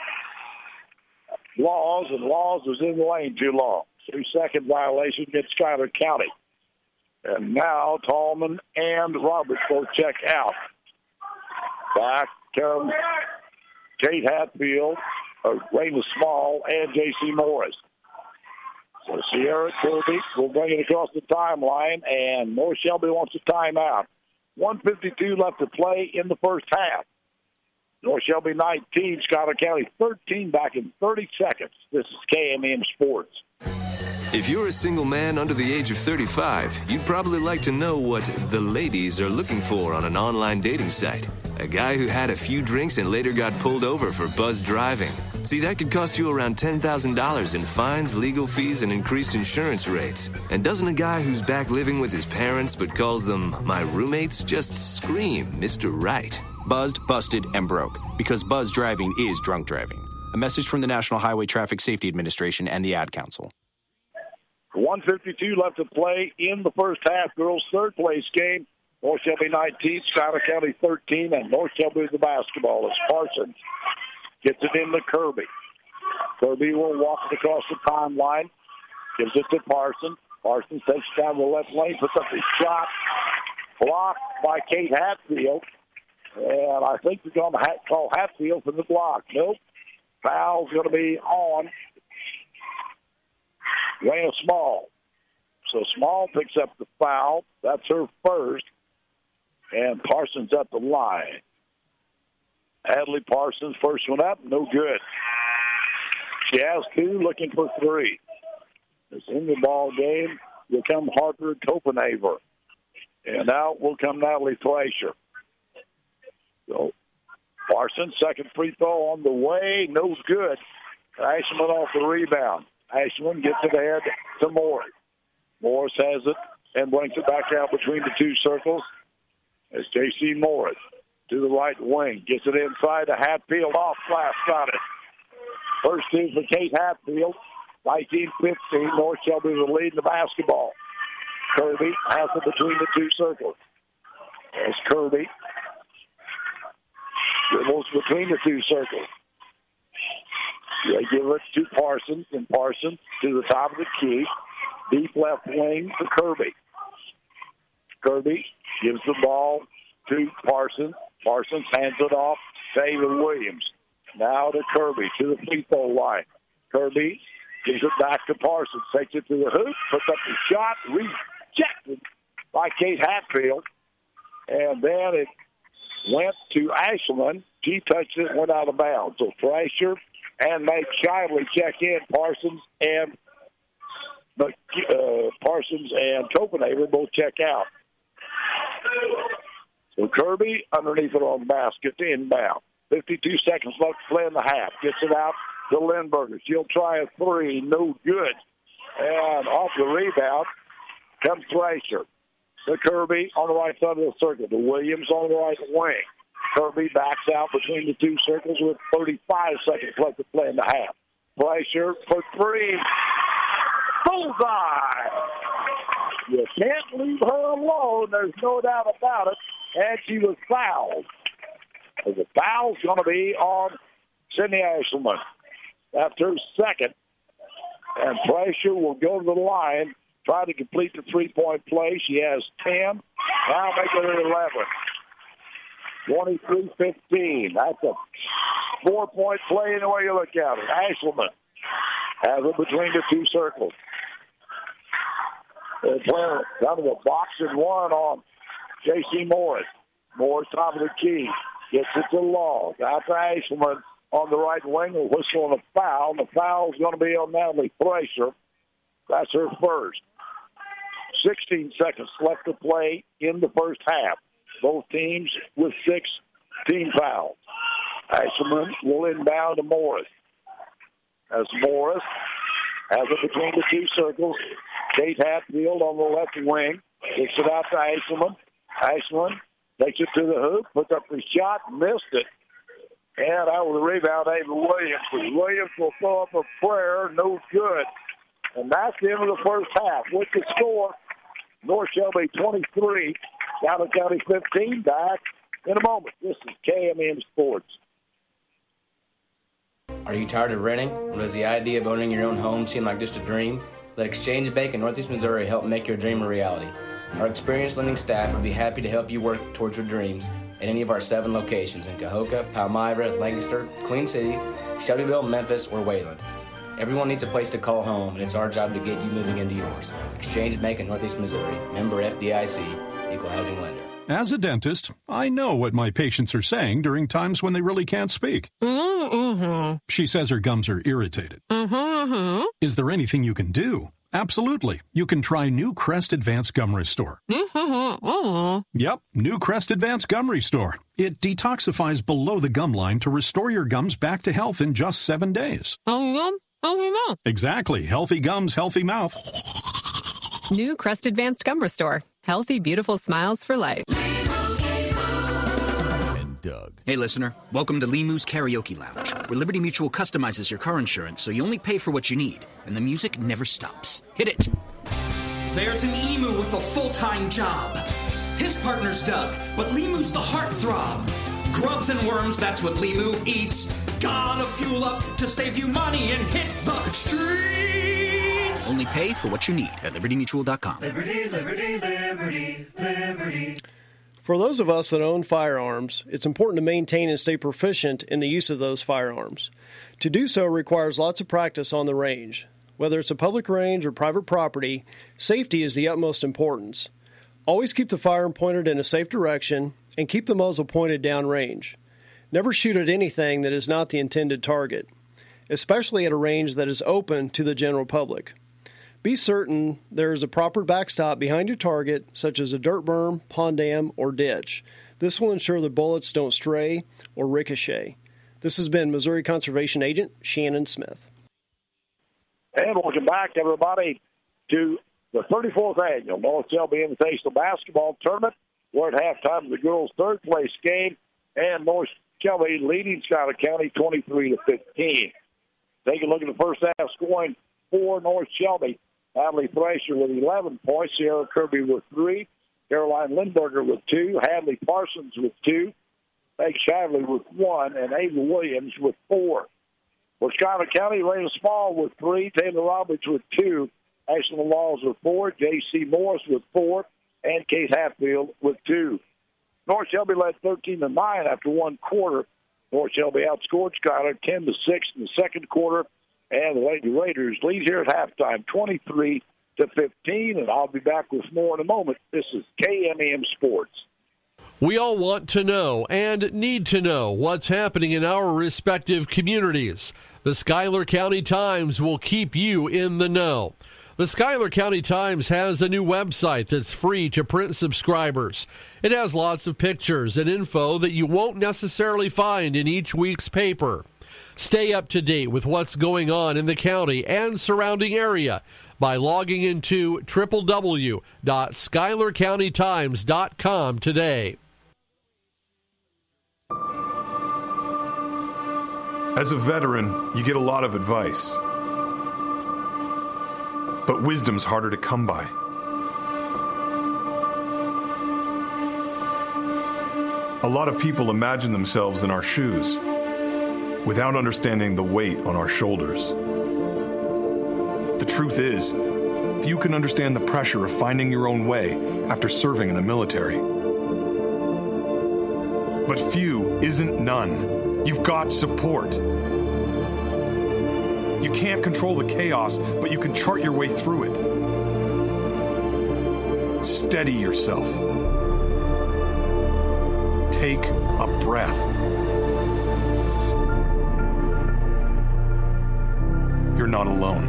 [SPEAKER 2] Laws, and Laws was in the lane too long. Two-second violation against Schuyler County. And now Tallman and Roberts both check out. Back comes Kate Hatfield, uh, Raymond Small, and J C Morris. So Sierra Kirby will bring it across the timeline, and North Shelby wants a timeout. one fifty-two left to play in the first half. North Shelby nineteen, Schuyler County thirteen, back in thirty seconds. This is K M M Sports.
[SPEAKER 10] If you're a single man under the age of thirty-five, you'd probably like to know what the ladies are looking for on an online dating site. A guy who had a few drinks and later got pulled over for buzzed driving. See, that could cost you around ten thousand dollars in fines, legal fees, and increased insurance rates. And doesn't a guy who's back living with his parents but calls them my roommates just scream Mister Right?
[SPEAKER 11] Buzzed, busted, and broke. Because buzz driving is drunk driving. A message from the National Highway Traffic Safety Administration and the Ad Council.
[SPEAKER 2] one fifty-two left to play in the first half. Girls' third place game. North Shelby nineteen, Schuyler County thirteen, and North Shelby the basketball as Parsons gets it into Kirby. Kirby will walk it across the timeline. Gives it to Parsons. Parsons takes it down the left lane, puts up his shot. Blocked by Kate Hatfield. And I think they're going to ha- call Hatfield for the block. Nope. Foul's going to be on Raina Small. So Small picks up the foul. That's her first. And Parsons at the line. Adley Parsons, first one up, no good. She has two, looking for three. It's in the ball game. Will come Harper Copenhaver. And out will come Natalie Thrasher. So Parsons, second free throw on the way, no good. Ashman off the rebound. Ashman gets it ahead to Morris. Morris has it and brings it back out between the two circles. It's J C Morris to the right wing. Gets it inside to Hatfield. Off glass, got it. First two for Kate Hatfield. nineteen fifteen, North Shelby will lead the basketball. Kirby has it between the two circles. There's Kirby. Dribbles between the two circles. They give it to Parsons, and Parsons to the top of the key. Deep left wing to Kirby. Kirby gives the ball to Parsons. Parsons hands it off to David Williams. Now to Kirby, to the free throw line. Kirby gives it back to Parsons. Takes it to the hoop, puts up the shot, rejected by Kate Hatfield. And then it went to Ashland. She touched it, went out of bounds. So Thrasher and Nate Shively check in. Parsons and uh, Parsons and Copenhagen both check out. So Kirby underneath it on the basket to inbound. fifty-two seconds left to play in the half. Gets it out to Lindberger. She'll try a three. No good. And off the rebound comes Thrasher. To Kirby on the right side of the circle. To Williams on the right wing. Kirby backs out between the two circles with thirty-five seconds left to play in the half. Thrasher for three. Bullseye! You can't leave her alone. There's no doubt about it. And she was fouled. The foul's going to be on Sydney Ashelman. That's her second. And Thrasher will go to the line, try to complete the three-point play. She has ten. Now make it eleven. twenty-three fifteen. That's a four-point play any way you look at it. Ashelman has it between the two circles. They're playing down to the box and one on J C Morris. Morris top of the key. Gets it to Law. Out to Ashelman on the right wing. A whistle and a foul. The foul's going to be on Natalie Thrasher. That's her first. sixteen seconds left to play in the first half. Both teams with six team fouls. Ashelman will inbound to Morris. As Morris has it between the two circles. Kate Hatfield on the left wing. Kicks it out to Ashelman. Ashelman takes it to the hoop, puts up the shot, missed it. And out with the rebound, Ava Williams. Williams will throw up a prayer, no good. And that's the end of the first half. With the score, North Shelby twenty-three, Scuyler County fifteen. Back in a moment. This is K M M Sports.
[SPEAKER 12] Are you tired of renting? Or does the idea of owning your own home seem like just a dream? Let Exchange Bank in Northeast Missouri help make your dream a reality. Our experienced lending staff would be happy to help you work towards your dreams at any of our seven locations in Cahokia, Palmyra, Lancaster, Queen City, Shelbyville, Memphis, or Wayland. Everyone needs a place to call home, and it's our job to get you moving into yours. Exchange Bank in Northeast Missouri, member F D I C, equal housing lender.
[SPEAKER 13] As a dentist, I know what my patients are saying during times when they really can't speak.
[SPEAKER 14] Mm-hmm.
[SPEAKER 13] She says her gums are irritated.
[SPEAKER 14] Mm-hmm.
[SPEAKER 13] Is there anything you can do? Absolutely. You can try New Crest Advanced Gum Restore.
[SPEAKER 14] Mm-hmm.
[SPEAKER 13] Yep, New Crest Advanced Gum Restore. It detoxifies below the gum line to restore your gums back to health in just seven days.
[SPEAKER 14] Oh, yeah? Oh, yeah.
[SPEAKER 13] Exactly. Healthy gums, healthy mouth.
[SPEAKER 15] New Crest Advanced Gum Restore. Healthy, beautiful smiles for life.
[SPEAKER 16] Doug. Hey, listener. Welcome to Limu's Karaoke Lounge, where Liberty Mutual customizes your car insurance so you only pay for what you need, and the music never stops. Hit it.
[SPEAKER 17] There's an emu with a full-time job. His partner's Doug, but Limu's the heartthrob. Grubs and worms, that's what Limu eats. Gotta fuel up to save you money and hit the streets.
[SPEAKER 16] Only pay for what you need at liberty mutual dot com.
[SPEAKER 18] Liberty, liberty, liberty, liberty.
[SPEAKER 19] For those of us that own firearms, it's important to maintain and stay proficient in the use of those firearms. To do so requires lots of practice on the range. Whether it's a public range or private property, safety is the utmost importance. Always keep the firearm pointed in a safe direction and keep the muzzle pointed downrange. Never shoot at anything that is not the intended target, especially at a range that is open to the general public. Be certain there is a proper backstop behind your target, such as a dirt berm, pond dam, or ditch. This will ensure the bullets don't stray or ricochet. This has been Missouri Conservation Agent Shannon Smith.
[SPEAKER 2] And welcome back, everybody, to the thirty-fourth Annual North Shelby Invitational Basketball Tournament. We're at halftime of the girls' third-place game, and North Shelby leading Schuyler County twenty-three to fifteen. Take a look at the first half scoring for North Shelby. Hadley Thrasher with eleven points, Sierra Kirby with three, Caroline Lindberger with two, Hadley Parsons with two, Meg Shively with one, and Ava Williams with four. For Schuyler County, Raina Small with three, Taylor Roberts with two, Ashland Laws with four, J C Morris with four, and Kate Hatfield with two. North Shelby led thirteen to nine after one quarter. North Shelby outscored Schuyler ten to six in the second quarter. And the Lady Raiders lead here at halftime, twenty-three to fifteen. And I'll be back with more in a moment. This is K M M Sports.
[SPEAKER 20] We all want to know and need to know what's happening in our respective communities. The Schuyler County Times will keep you in the know. The Schuyler County Times has a new website that's free to print subscribers. It has lots of pictures and info that you won't necessarily find in each week's paper. Stay up to date with what's going on in the county and surrounding area by logging into w w w dot schuyler county times dot com today.
[SPEAKER 21] As a veteran, you get a lot of advice. But wisdom's harder to come by. A lot of people imagine themselves in our shoes, without understanding the weight on our shoulders. The truth is, few can understand the pressure of finding your own way after serving in the military. But few isn't none. You've got support. You can't control the chaos, but you can chart your way through it. Steady yourself. Take a breath. You're not alone.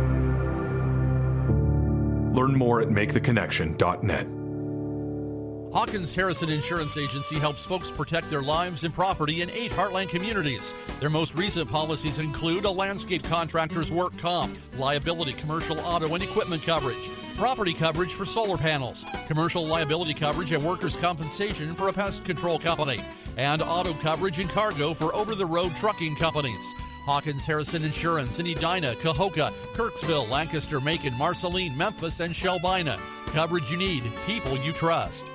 [SPEAKER 21] Learn more at make the connection dot net.
[SPEAKER 3] Hawkins Harrison Insurance Agency helps folks protect their lives and property in eight Heartland communities. Their most recent policies include a landscape contractor's work comp, liability, commercial auto and equipment coverage, property coverage for solar panels, commercial liability coverage and workers' compensation for a pest control company, and auto coverage and cargo for over-the-road trucking companies. Hawkins Harrison Insurance in Edina, Cahokia, Kirksville, Lancaster, Macon, Marceline, Memphis, and Shelbina. Coverage you need, people you trust.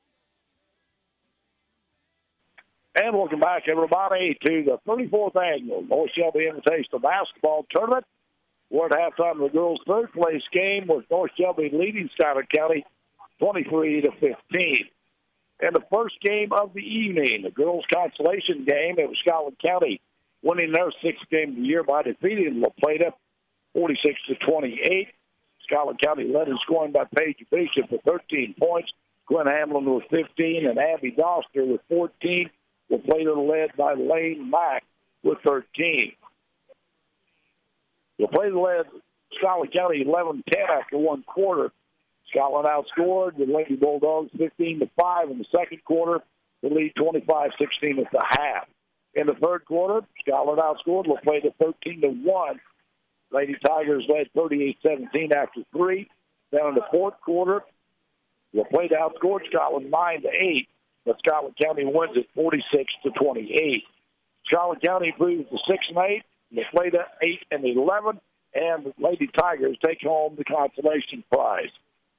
[SPEAKER 2] And welcome back, everybody, to the thirty-fourth Annual North Shelby Invitational Basketball Tournament. We're at halftime of the girls' third-place game with North Shelby leading Schuyler County twenty-three to fifteen. And the first game of the evening, the girls' consolation game, it was Schuyler County winning their sixth game of the year by defeating La Plata forty-six to twenty-eight. Schuyler County led in scoring by Paige Bishop with thirteen points, Gwen Hamlin with fifteen, and Abby Doster with fourteen. La Plata led by Lane Mack with thirteen. La Plata led Schuyler County eleven ten after one quarter. Scotland outscored the Lady Bulldogs fifteen to five in the second quarter. The lead twenty-five sixteen at the half. In the third quarter, Scotland outscored La Plata thirteen to one. Lady Tigers led thirty-eight seventeen after three. Then in the fourth quarter, La Plata outscored Scotland nine to eight. But Schuyler County wins it forty-six to twenty-eight. Schuyler County improves to six and eight. La Plata eight and eleven, and the Lady Tigers take home the consolation prize.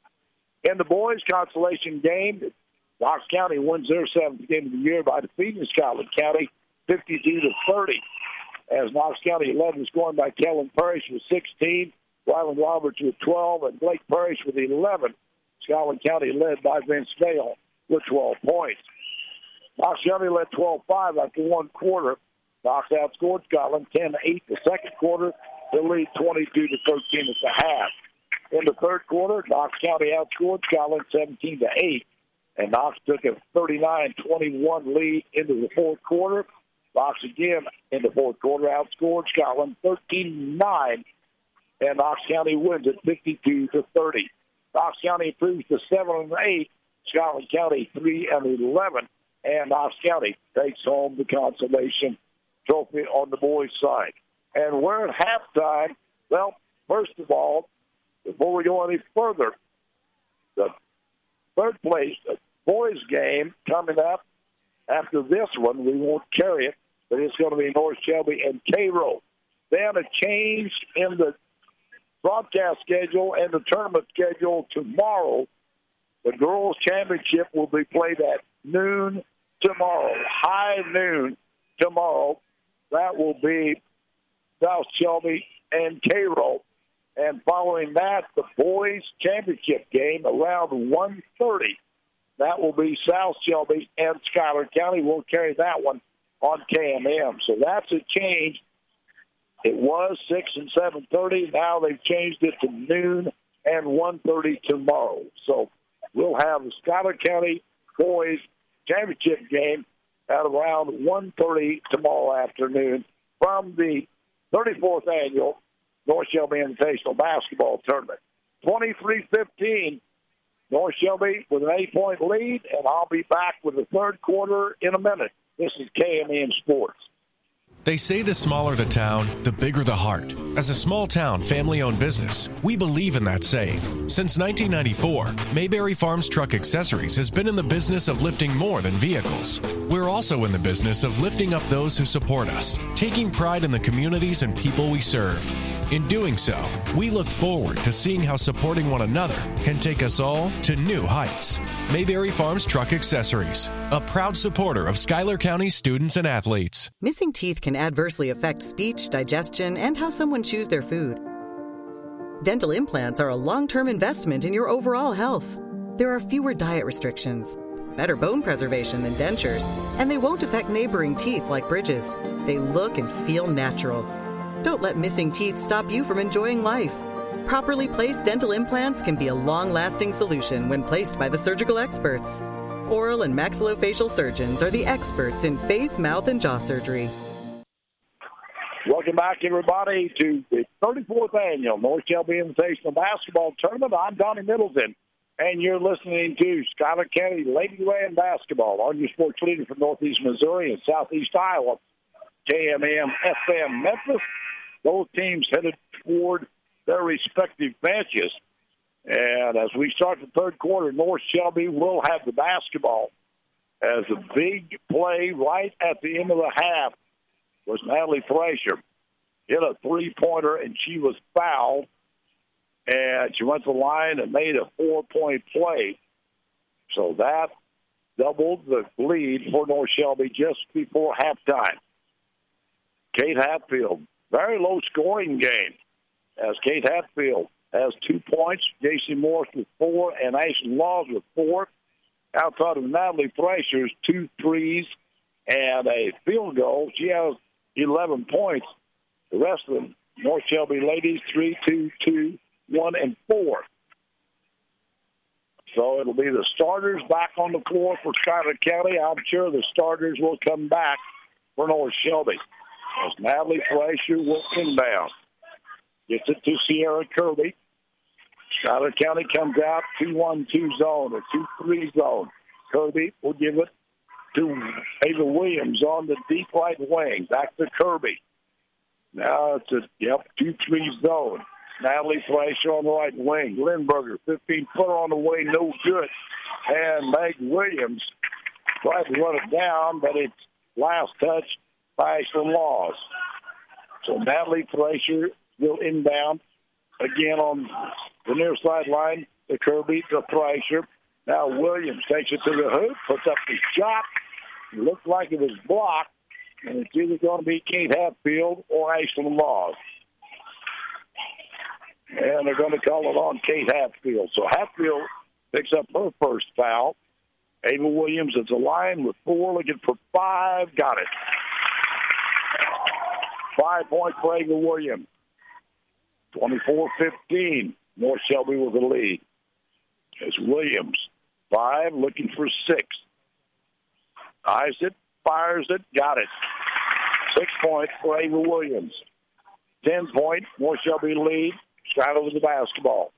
[SPEAKER 2] In the boys' consolation game, Knox County wins their seventh game of the year by defeating Schuyler County fifty-two to thirty. As Knox County led in scoring by Kellen Parrish with sixteen, Ryland Roberts with twelve, and Blake Parrish with eleven. Schuyler County led by Vince Vale with twelve points. Knox County led twelve five after one quarter. Knox outscored Scotland ten to eight the second quarter. They lead twenty-two to thirteen at the half. In the third quarter, Knox County outscored Scotland seventeen to eight, and Knox took a thirty-nine twenty-one lead into the fourth quarter. Knox again in the fourth quarter outscored Scotland thirteen to nine, and Knox County wins it fifty-two to thirty. Knox County improves to seven and eight. Scotland County three and eleven, and Knox County takes home the consolation trophy on the boys' side. And we're at halftime. Well, first of all, before we go any further, the third place the boys' game coming up after this one, we won't carry it, but it's going to be North Shelby and Cairo. Then a change in the broadcast schedule and the tournament schedule tomorrow. The girls' championship will be played at noon tomorrow, high noon tomorrow. That will be South Shelby and Cairo. And following that, the boys' championship game around one thirty. That will be South Shelby and Schuyler County. We'll carry that one on K M M. So that's a change. It was six and seven thirty. Now they've changed it to noon and one thirty tomorrow. So we'll have the Schuyler County boys championship game at around one thirty tomorrow afternoon from the thirty-fourth Annual North Shelby Invitational Basketball Tournament. twenty-three fifteen, North Shelby with an eight-point lead, and I'll be back with the third quarter in a minute. This is K M M Sports.
[SPEAKER 22] They say the smaller the town, the bigger the heart. As a small-town, family-owned business, we believe in that saying. Since nineteen ninety-four, Mayberry Farms Truck Accessories has been in the business of lifting more than vehicles. We're also in the business of lifting up those who support us, taking pride in the communities and people we serve. In doing so, we look forward to seeing how supporting one another can take us all to new heights. Mayberry Farms Truck Accessories, a proud supporter of Schuyler County students and athletes.
[SPEAKER 23] Missing teeth can adversely affect speech, digestion, and how someone chews their food. Dental implants are a long-term investment in your overall health. There are fewer diet restrictions, better bone preservation than dentures, and they won't affect neighboring teeth like bridges. They look and feel natural. Don't let missing teeth stop you from enjoying life. Properly placed dental implants can be a long-lasting solution when placed by the surgical experts. Oral and maxillofacial surgeons are the experts in face, mouth, and jaw surgery.
[SPEAKER 2] Welcome back, everybody, to the thirty-fourth Annual North Shelby Invitational Basketball Tournament. I'm Donnie Middleton, and you're listening to Schuyler County Lady Ram Basketball on your sports leader from Northeast Missouri and Southeast Iowa, K M M F M Memphis. Both teams headed toward their respective benches. And as we start the third quarter, North Shelby will have the basketball. As a big play right at the end of the half was Natalie Thrasher. Hit a three-pointer, and she was fouled. And she went to the line and made a four-point play. So that doubled the lead for North Shelby just before halftime. Kate Hatfield, very low-scoring game, as Kate Hatfield has two points, J C Morris with four, and Ashton Laws with four. Outside of Natalie Thrasher's two threes and a field goal, she has eleven points. The rest of them, North Shelby ladies, three, two, two, one, and four. So it'll be the starters back on the floor for Schuyler County. I'm sure the starters will come back for North Shelby. As Natalie Thrasher will inbound. Gets it to Sierra Kirby. Schuyler County comes out two one two zone, a two three zone. Kirby will give it to Ava Williams on the deep right wing. Back to Kirby. Now it's a yep two three zone. Natalie Thrasher on the right wing. Lindberger, fifteen-footer on the way, no good. And Meg Williams tried to run it down, but it's last touch by Ashland Laws. So Natalie Thrasher will inbound again on the near sideline. The Kirby to Thrasher. Now Williams takes it to the hoop, puts up the shot. It looked like it was blocked, and it's either going to be Kate Hatfield or Ashland Laws. And they're going to call it on Kate Hatfield. So Hatfield picks up her first foul. Ava Williams at the line with four, looking for five. Got it. Five points for Ava Williams. twenty-four fifteen. North Shelby with the lead. As Williams, five, looking for six. Eyes it, fires it, got it. Six points for Ava Williams. Ten point, North Shelby lead. Schuyler with the basketball.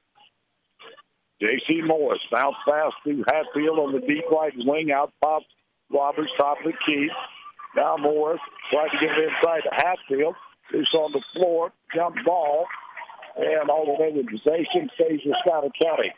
[SPEAKER 2] J C Morris bounced fast through Hatfield on the deep right wing. Out pops Roberts, top of the key. Now Morris trying to get it inside to Hatfield. Loose on the floor, jump ball, and all the way to possession stays with Schuyler County.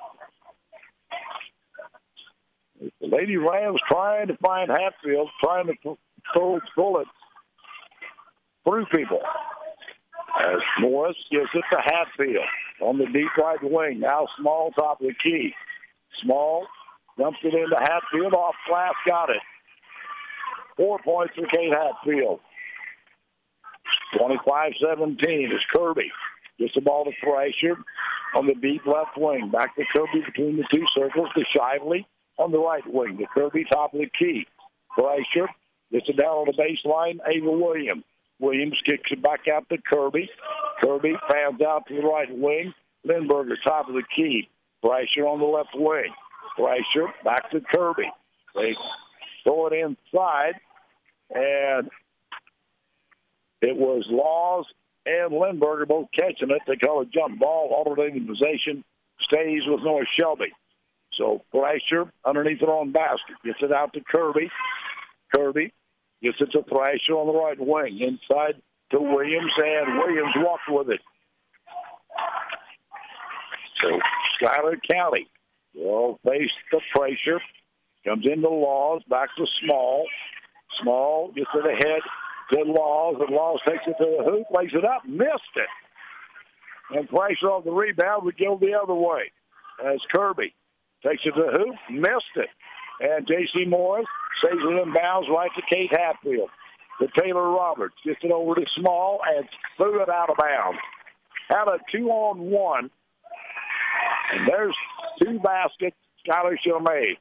[SPEAKER 2] The Lady Rams trying to find Hatfield, trying to throw bullets through people. As Morris gives it to Hatfield on the deep right wing. Now Small, top of the key. Small dumps it into Hatfield, off glass, got it. Four points for Kate Hatfield. twenty-five seventeen is Kirby. Gets the ball to Thrasher on the deep left wing. Back to Kirby between the two circles to Shively on the right wing. To Kirby, top of the key. Thrasher gets it down on the baseline. Ava Williams. Williams kicks it back out to Kirby. Kirby fans out to the right wing. Lindberger, top of the key. Thrasher on the left wing. Thrasher back to Kirby. They throw it inside, and it was Laws and Lindberger both catching it. They call it jump ball. Alternating possession stays with North Shelby. So Thrasher underneath it on basket. Gets it out to Kirby. Kirby gets it to Thrasher on the right wing. Inside to Williams, and Williams walked with it. So Schuyler County will face the pressure. Comes into Laws, back to Small. Small gets it ahead to Laws, and Laws takes it to the hoop, lays it up, missed it. And Thrasher on the rebound would go the other way. As Kirby takes it to the hoop, missed it. And J C Morris saves it in bounds right to Kate Hatfield. To Taylor Roberts, gets it over to Small and threw it out of bounds. Had a two-on-one, and there's two baskets Schuyler should have made.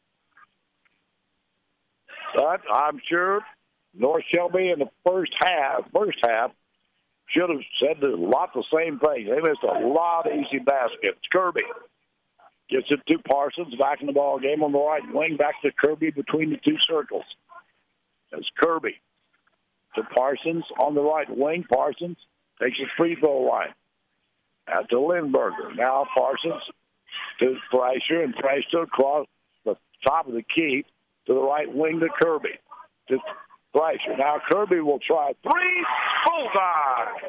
[SPEAKER 2] But I'm sure North Shelby in the first half, first half, should have said a lot the same thing. They missed a lot of easy baskets. Kirby gets it to Parsons, back in the ball game on the right wing, back to Kirby between the two circles. That's Kirby to Parsons on the right wing. Parsons takes his free throw line. Out to Lindberger. Now Parsons to Thrasher, and Thrasher across the top of the key to the right wing to Kirby. To Thrasher. Now Kirby will try three. Bullseye!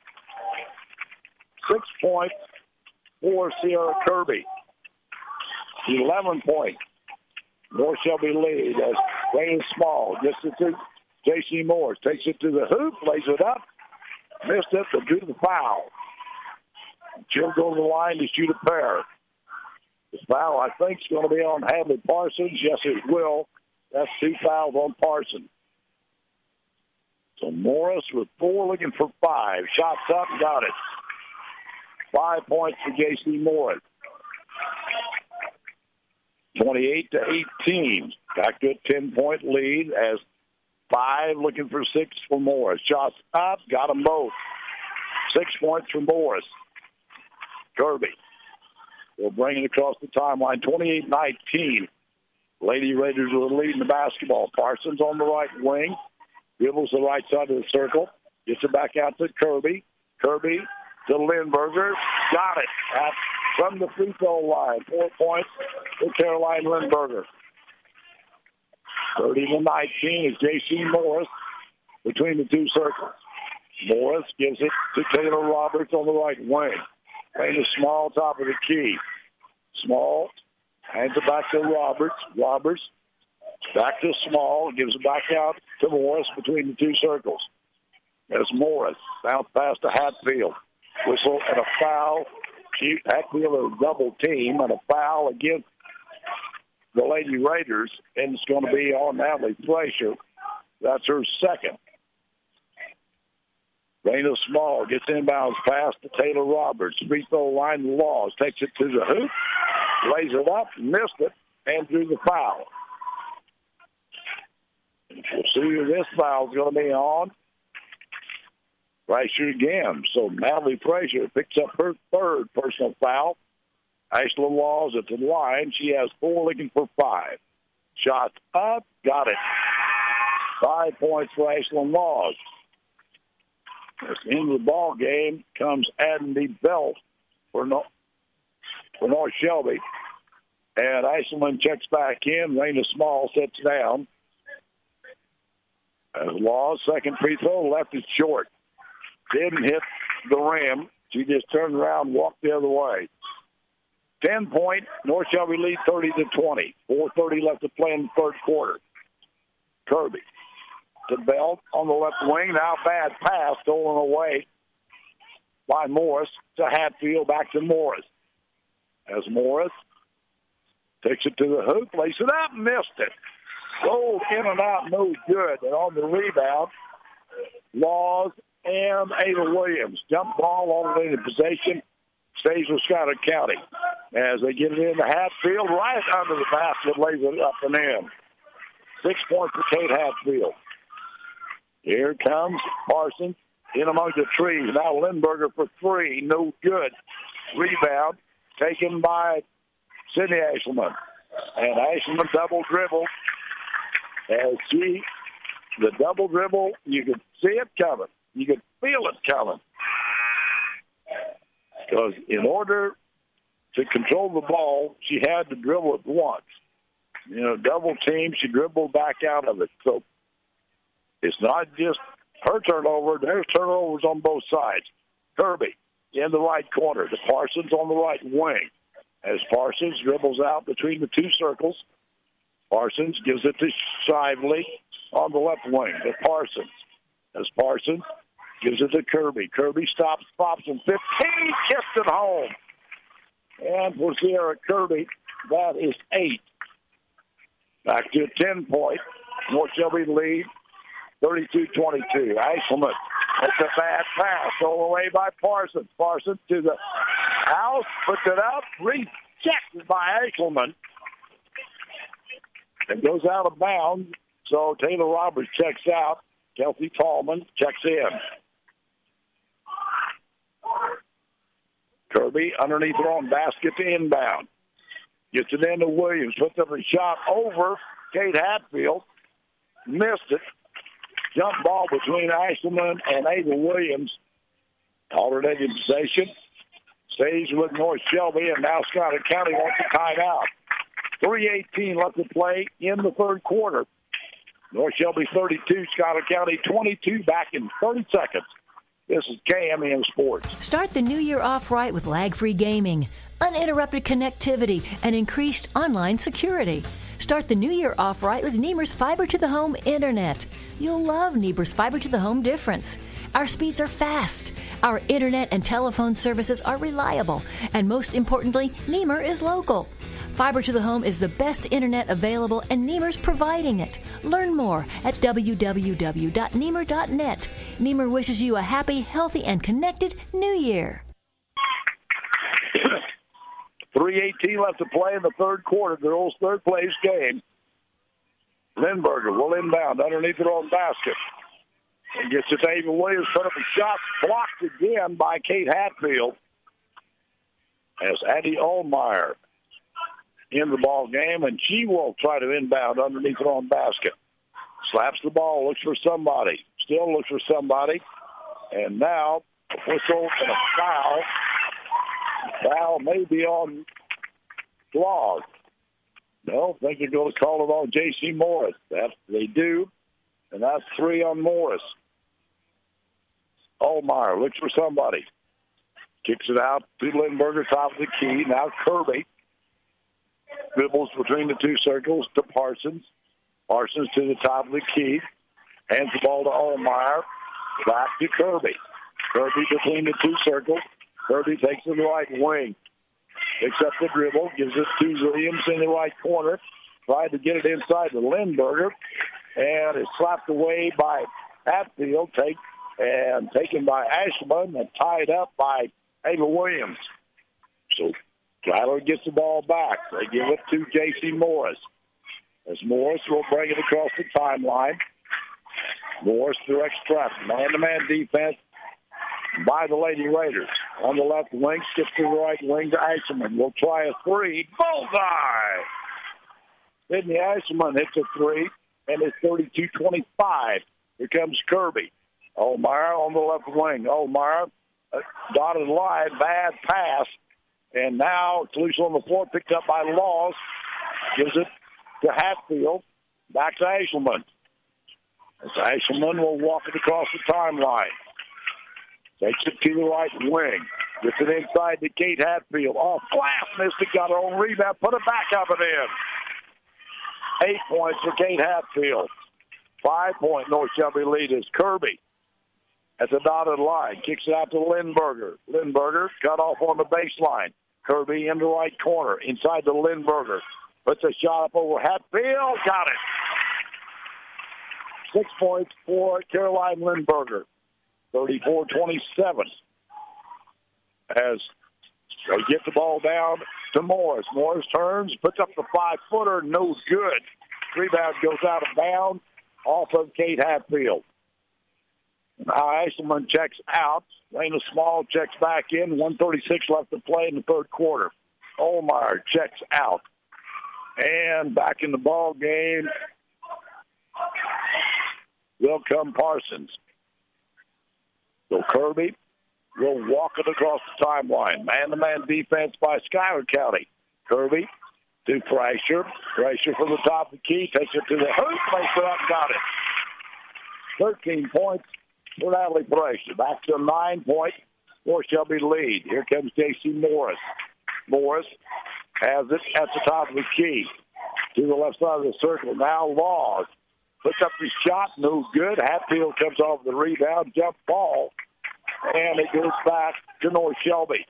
[SPEAKER 2] Six points for Sierra Kirby. Eleven points. North Shelby lead as Wayne Small gets it to J C Morris. Takes it to the hoop, lays it up. Missed it, but drew the foul. She'll go to the line to shoot a pair. The foul, I think, is going to be on Hadley Parsons. Yes, it will. That's two fouls on Parsons. So Morris with four, looking for five. Shots up, got it. Five points for J C Morris. twenty-eight to eighteen. Back to a ten-point lead as five looking for six for Morris. Shots up, got them both. Six points for Morris. Kirby will bring it across the timeline. twenty-eight nineteen. Lady Raiders are leading the basketball. Parsons on the right wing. Dribbles the right side of the circle. Gets it back out to Kirby. Kirby to Lindberger. Got it. At, from the free throw line. Four points for Caroline Lindberger. thirty to nineteen is J C Morris between the two circles. Morris gives it to Taylor Roberts on the right wing. Playing the Small, top of the key. Small hands it back to Roberts. Roberts back to Small. Gives it back out to Morris between the two circles. There's Morris. Bounce pass to Hatfield. Whistle and a foul. Hatfield a double team and a foul against the Lady Raiders. And it's going to be on Natalie Thrasher. That's her second. Raina Small gets inbounds pass to Taylor Roberts. Free throw line Laws. Takes it to the hoop. Lays it up. Missed it. And drew the foul. We'll see who this foul is going to be on. Thrasher again. So Natalie Thrasher picks up her third personal foul. Ashland Laws at the line. She has four, looking for five. Shots up. Got it. Five points for Ashland Laws. At the end of the ball game comes Andy Belt for, no, for North Shelby. And Ashland checks back in. Raina Small sits down. As Laws, second free throw, left is short. Didn't hit the rim. She just turned around and walked the other way. Ten point, North Shelby lead thirty to twenty. four thirty left to play in the third quarter. Kirby to Belt on the left wing. Now bad pass stolen away by Morris to Hatfield. Back to Morris. As Morris takes it to the hoop, lays it up, missed it. Rolled in and out, no good. And on the rebound, Laws and Ada Williams. Jump ball all the way to possession. Stays with Schuyler County. As they get it into Hatfield, right under the basket, lays it up and in. Six points for Kate Hatfield. Here comes Parsons in among the trees. Now Lindberger for three. No good. Rebound taken by Sydney Ashelman. And Ashelman double dribble. As she, the double dribble, you could see it coming. You could feel it coming. Because in order to control the ball, she had to dribble it once. You know, double team, she dribbled back out of it. So it's not just her turnover. There's turnovers on both sides. Kirby in the right corner. The Parsons on the right wing. As Parsons dribbles out between the two circles, Parsons gives it to Shively on the left wing. To Parsons. As Parsons gives it to Kirby. Kirby stops, pops, and fifteen. Kissed it home. And for Sierra Kirby, that is eight. Back to a ten-point. North Shelby lead, thirty-two twenty-two. Ashelman. That's a bad pass. All the way by Parsons. Parsons to the house. Puts it up. Rejected by Ashelman. It goes out of bounds. So Taylor Roberts checks out. Kelsey Tallman checks in. Kirby underneath her own basket to inbound. Gets it into Williams. Puts up a shot over Kate Hatfield. Missed it. Jump ball between Ashelman and Ada Williams. Alternating possession. Stays with North Shelby, and now Schuyler County wants a timeout. three eighteen left to play in the third quarter. North Shelby thirty-two, Schuyler County twenty-two, back in thirty seconds. This is K M E M Sports.
[SPEAKER 1] Start the new year off right with lag-free gaming, uninterrupted connectivity, and increased online security. Start the new year off right with Nemer's Fiber to the Home Internet. You'll love Nemer's Fiber to the Home difference. Our speeds are fast, our internet and telephone services are reliable, and most importantly, Nemer is local. Fiber to the Home is the best internet available, and Nemer's providing it. Learn more at w w w dot nemer dot net. Nemer wishes you a happy, healthy, and connected New Year.
[SPEAKER 2] three eighteen left to play in the third quarter. Girls' third place game. Lindberger will inbound underneath her own basket. And gets it to Ava Williams, put up a shot, blocked again by Kate Hatfield. As Addie Allmeyer in the ball game, and she will try to inbound underneath her own basket. Slaps the ball, looks for somebody. Still looks for somebody. And now a whistle and a foul. Foul may be on Laws. No, I think they're going to call it on J C Morris. That's they do, and that's three on Morris. Allmeyer looks for somebody. Kicks it out to Lindberger, top of the key. Now Kirby dribbles between the two circles to Parsons. Parsons to the top of the key. Hands the ball to Allmeyer. Back to Kirby. Kirby between the two circles. Kirby takes it to the right wing. Picks up the dribble. Gives it to Williams in the right corner. Tried to get it inside to Lindberger. And it's slapped away by Hatfield. Take, and taken by Ashman and tied up by Ava Williams. So Tyler gets the ball back. They give it to J C Morris. As Morris will bring it across the timeline. Morris directs traffic. Man-to-man defense by the Lady Raiders. On the left wing, skips to the right wing to Ashman. Will try a three. Bullseye! Sydney Ashman hits a three, and it's thirty-two twenty-five. Here comes Kirby. Allmeyer on the left wing. Allmeyer, uh, dotted line, bad pass. And now it's loose on the floor, picked up by Laws. Gives it to Hatfield. Back to Ashelman. As Ashelman will walk it across the timeline. Takes it to the right wing. Gets it inside to Kate Hatfield. Off glass, missed it, got her own rebound, put it back up and in. Eight points for Kate Hatfield. Five-point North Shelby lead is Kirby at the dotted line. Kicks it out to Lindberger. Lindberger cut off on the baseline. Kirby in the right corner, inside to Lindberger. Puts a shot up over Hatfield. Got it. Six points for Caroline Lindberger. thirty-four twenty-seven. As they get the ball down to Morris. Morris turns, puts up the five-footer, no good. Rebound goes out of bounds off of Kate Hatfield. Now Ashelman checks out. Lena Small checks back in. one thirty-six left to play in the third quarter. Allmeyer checks out. And back in the ball game will come Parsons. So Kirby will walk it across the timeline. Man-to-man defense by Schuyler County. Kirby to Frazier. Frazier from the top of the key. Takes it to the hoop. Makes it up. Got it. thirteen points for Natalie Frazier. Back to a nine-point North Shelby lead. Here comes J C Morris. Morris has it at the top of the key. To the left side of the circle. Now Laws. Puts up his shot. No good. Hatfield comes off the rebound. Jump ball. And it goes back to North Shelby.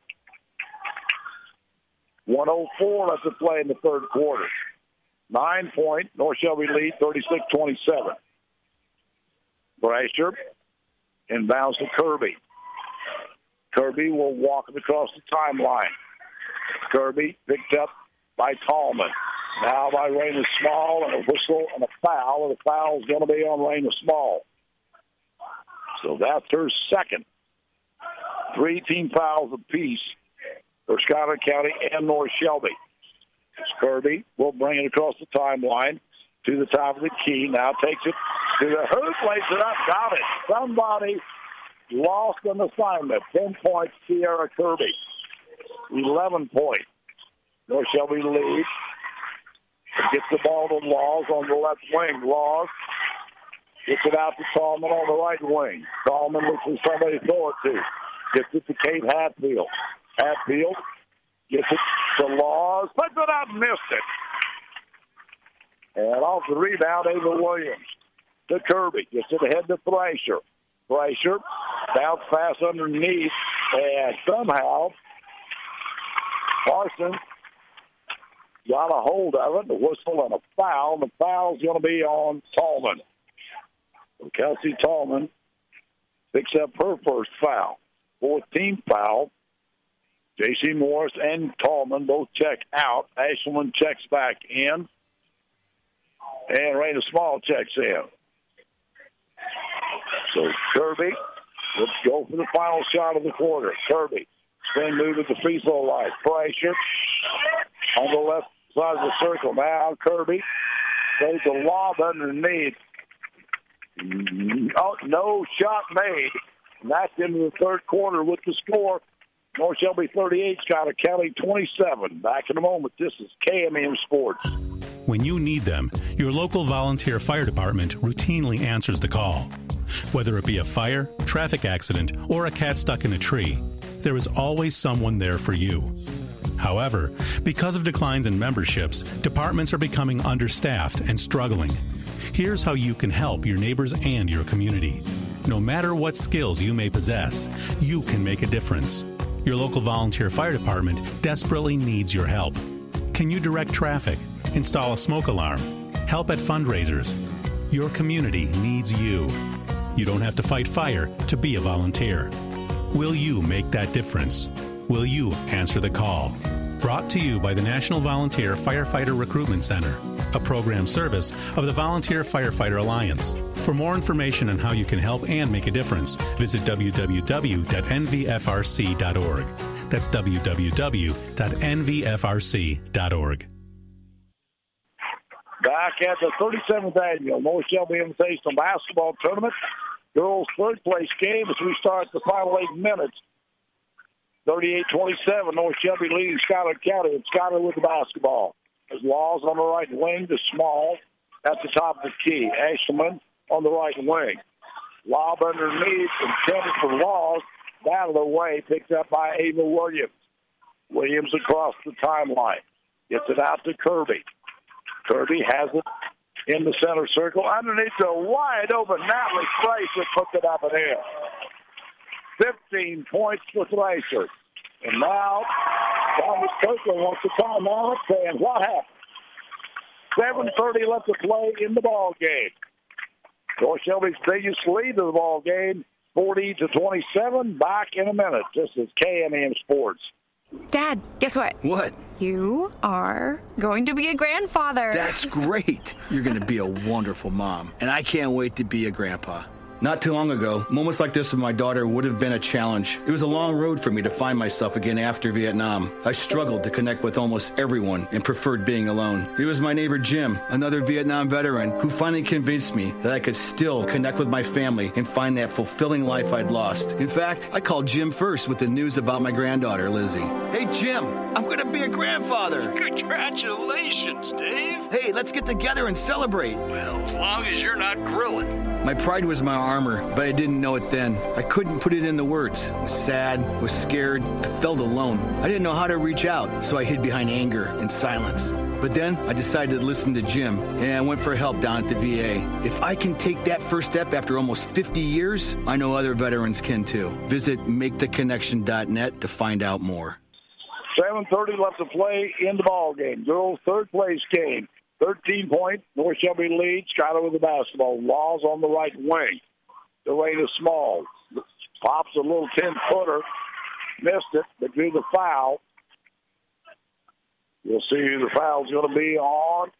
[SPEAKER 2] one oh four left to play in the third quarter. Nine-point North Shelby lead, thirty-six twenty-seven. Frazier inbounds to Kirby. Kirby will walk it across the timeline. Kirby picked up by Tallman. Now by Raina Small, and a whistle and a foul. And the foul is going to be on Raina Small. So that's her second. Three team fouls apiece for Schuyler County and North Shelby. Kirby will bring it across the timeline to the top of the key. Now takes it to the hoop, lays it up, got it. Somebody lost an assignment. Ten points, Sierra Kirby. eleven point. North Shelby leads. Gets the ball to Laws on the left wing. Laws gets it out to Tallman on the right wing. Tallman looks for somebody to throw it to. Gets it to Kate Hatfield. Hatfield gets it to Laws. Puts it out and missed it. And off the rebound, Ava Williams to Kirby. Gets it ahead to Thrasher. Thrasher bounce pass underneath. And somehow Carson got a hold of it, a whistle and a foul. The foul's going to be on Tallman. So Kelsey Tallman picks up her first foul. Fourth team foul. J C Morris and Tallman both check out. Ashland checks back in. And Raina Small checks in. So Kirby, let's go for the final shot of the quarter. Kirby, spin move at the free throw line. Pressure on the left side of the circle. Now Kirby plays a lob underneath. Oh, no shot made. And that's into the third quarter with the score. North Shelby thirty-eight, Schuyler County twenty-seven. Back in a moment. This is K M M Sports.
[SPEAKER 4] When you need them, your local volunteer fire department routinely answers the call. Whether it be a fire, traffic accident, or a cat stuck in a tree, there is always someone there for you. However, because of declines in memberships, departments are becoming understaffed and struggling. Here's how you can help your neighbors and your community. No matter what skills you may possess, you can make a difference. Your local volunteer fire department desperately needs your help. Can you direct traffic, install a smoke alarm, help at fundraisers? Your community needs you. You don't have to fight fire to be a volunteer. Will you make that difference? Will you answer the call? Brought to you by the National Volunteer Firefighter Recruitment Center, a program service of the Volunteer Firefighter Alliance. For more information on how you can help and make a difference, visit w w w dot n v f r c dot org. That's w w w dot n v f r c dot org.
[SPEAKER 2] Back at the thirty-seventh Annual North Shelby Invitational Basketball Tournament. Girls' third place game as we start the final eight minutes. thirty-eight twenty-seven, North Shelby leading Schuyler County, and Schuyler with the basketball. There's Laws on the right wing to Small at the top of the key. Ashelman on the right wing. Lob underneath, intended for Laws. Out of the way, picked up by Ava Williams. Williams across the timeline. Gets it out to Kirby. Kirby has it in the center circle. Underneath the wide open Natalie Fraser puts it up in air. fifteen points for Fraser. And now, Thomas Kirkland wants to time out, saying, what happened? seven thirty left to play in the ball game. North Shelby's biggest lead of the ball game, forty to twenty-seven. Back in a minute. This is K M M Sports.
[SPEAKER 5] Dad, guess what?
[SPEAKER 7] What?
[SPEAKER 5] You are going to be a grandfather.
[SPEAKER 7] That's great. You're going to be a wonderful mom, and I can't wait to be a grandpa. Not too long ago, moments like this with my daughter would have been a challenge. It was a long road for me to find myself again after Vietnam. I struggled to connect with almost everyone and preferred being alone. It was my neighbor Jim, another Vietnam veteran, who finally convinced me that I could still connect with my family and find that fulfilling life I'd lost. In fact, I called Jim first with the news about my granddaughter, Lizzie. Hey, Jim, I'm going to be a grandfather.
[SPEAKER 24] Congratulations, Dave.
[SPEAKER 7] Hey, let's get together and celebrate.
[SPEAKER 24] Well, as long as you're not grilling.
[SPEAKER 7] My pride was my armor, but I didn't know it then. I couldn't put it into words. I was sad, was scared, I felt alone. I didn't know how to reach out, so I hid behind anger and silence. But then I decided to listen to Jim, and I went for help down at the V A. If I can take that first step after almost fifty years, I know other veterans can too. Visit make the connection dot net to find out more.
[SPEAKER 2] seven thirty left to play in the ball game. Girls' third place game. thirteen point, North Shelby leads. Schuyler with the basketball. Laws on the right wing. The rate is Small. Pops a little ten-footer. Missed it, but drew the foul. We'll see who the foul's going to be on.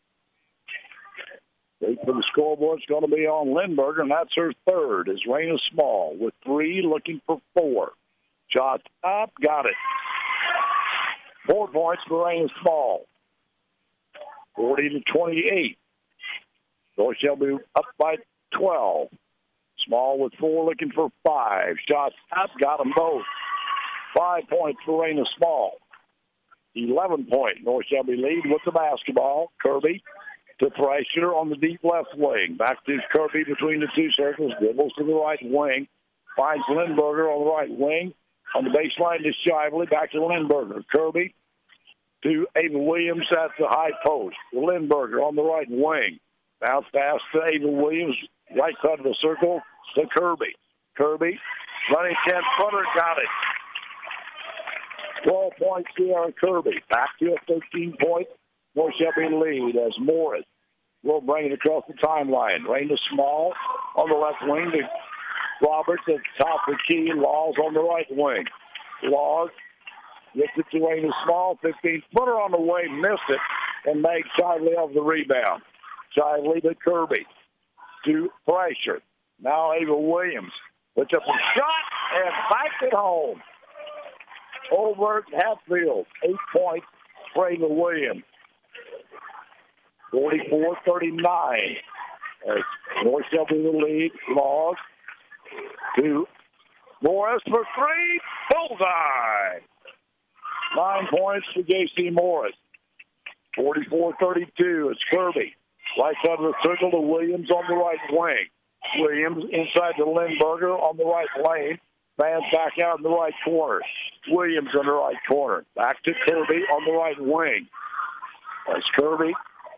[SPEAKER 2] Wait for the scoreboard. It's going to be on Lindbergh, and that's her third. Is Raina Small with three, looking for four. Shot up, got it. Four points for Raina Small. forty to twenty-eight. North Shelby up by twelve. Small with four, looking for five. Shots up, got them both. Five points for Raina Small. eleven point North Shelby lead with the basketball. Kirby to Thrasher on the deep left wing. Back to Kirby between the two circles. Dribbles to the right wing. Finds Lindberger on the right wing. On the baseline to Shively. Back to Lindberger. Kirby to Ava Williams at the high post. Lindberger on the right wing. Bounce pass to Ava Williams. Right side of the circle to Kirby. Kirby running ten-footer. Got it. twelve points here on Kirby. Back to a thirteen-point North Shelby lead as Morris will bring it across the timeline. Raina Small on the left wing to Roberts at the top of the key. Laws on the right wing. Laws gets it to Raina Small. fifteen-footer on the way. Missed it. And makes Shively off the rebound. Shively to Kirby. To Thrasher. Now Ava Williams puts up a shot and backed it home. Over Hatfield. Eight points for Ava Williams. forty-four thirty-nine. As North Shelby the lead. Laws to Morris for three. Bullseye. Nine points for J C Morris. forty-four thirty-two. It's Kirby. Right side of the circle to Williams on the right wing. Williams inside to Lindberger on the right lane. Fans back out in the right corner. Williams in the right corner. Back to Kirby on the right wing. As Kirby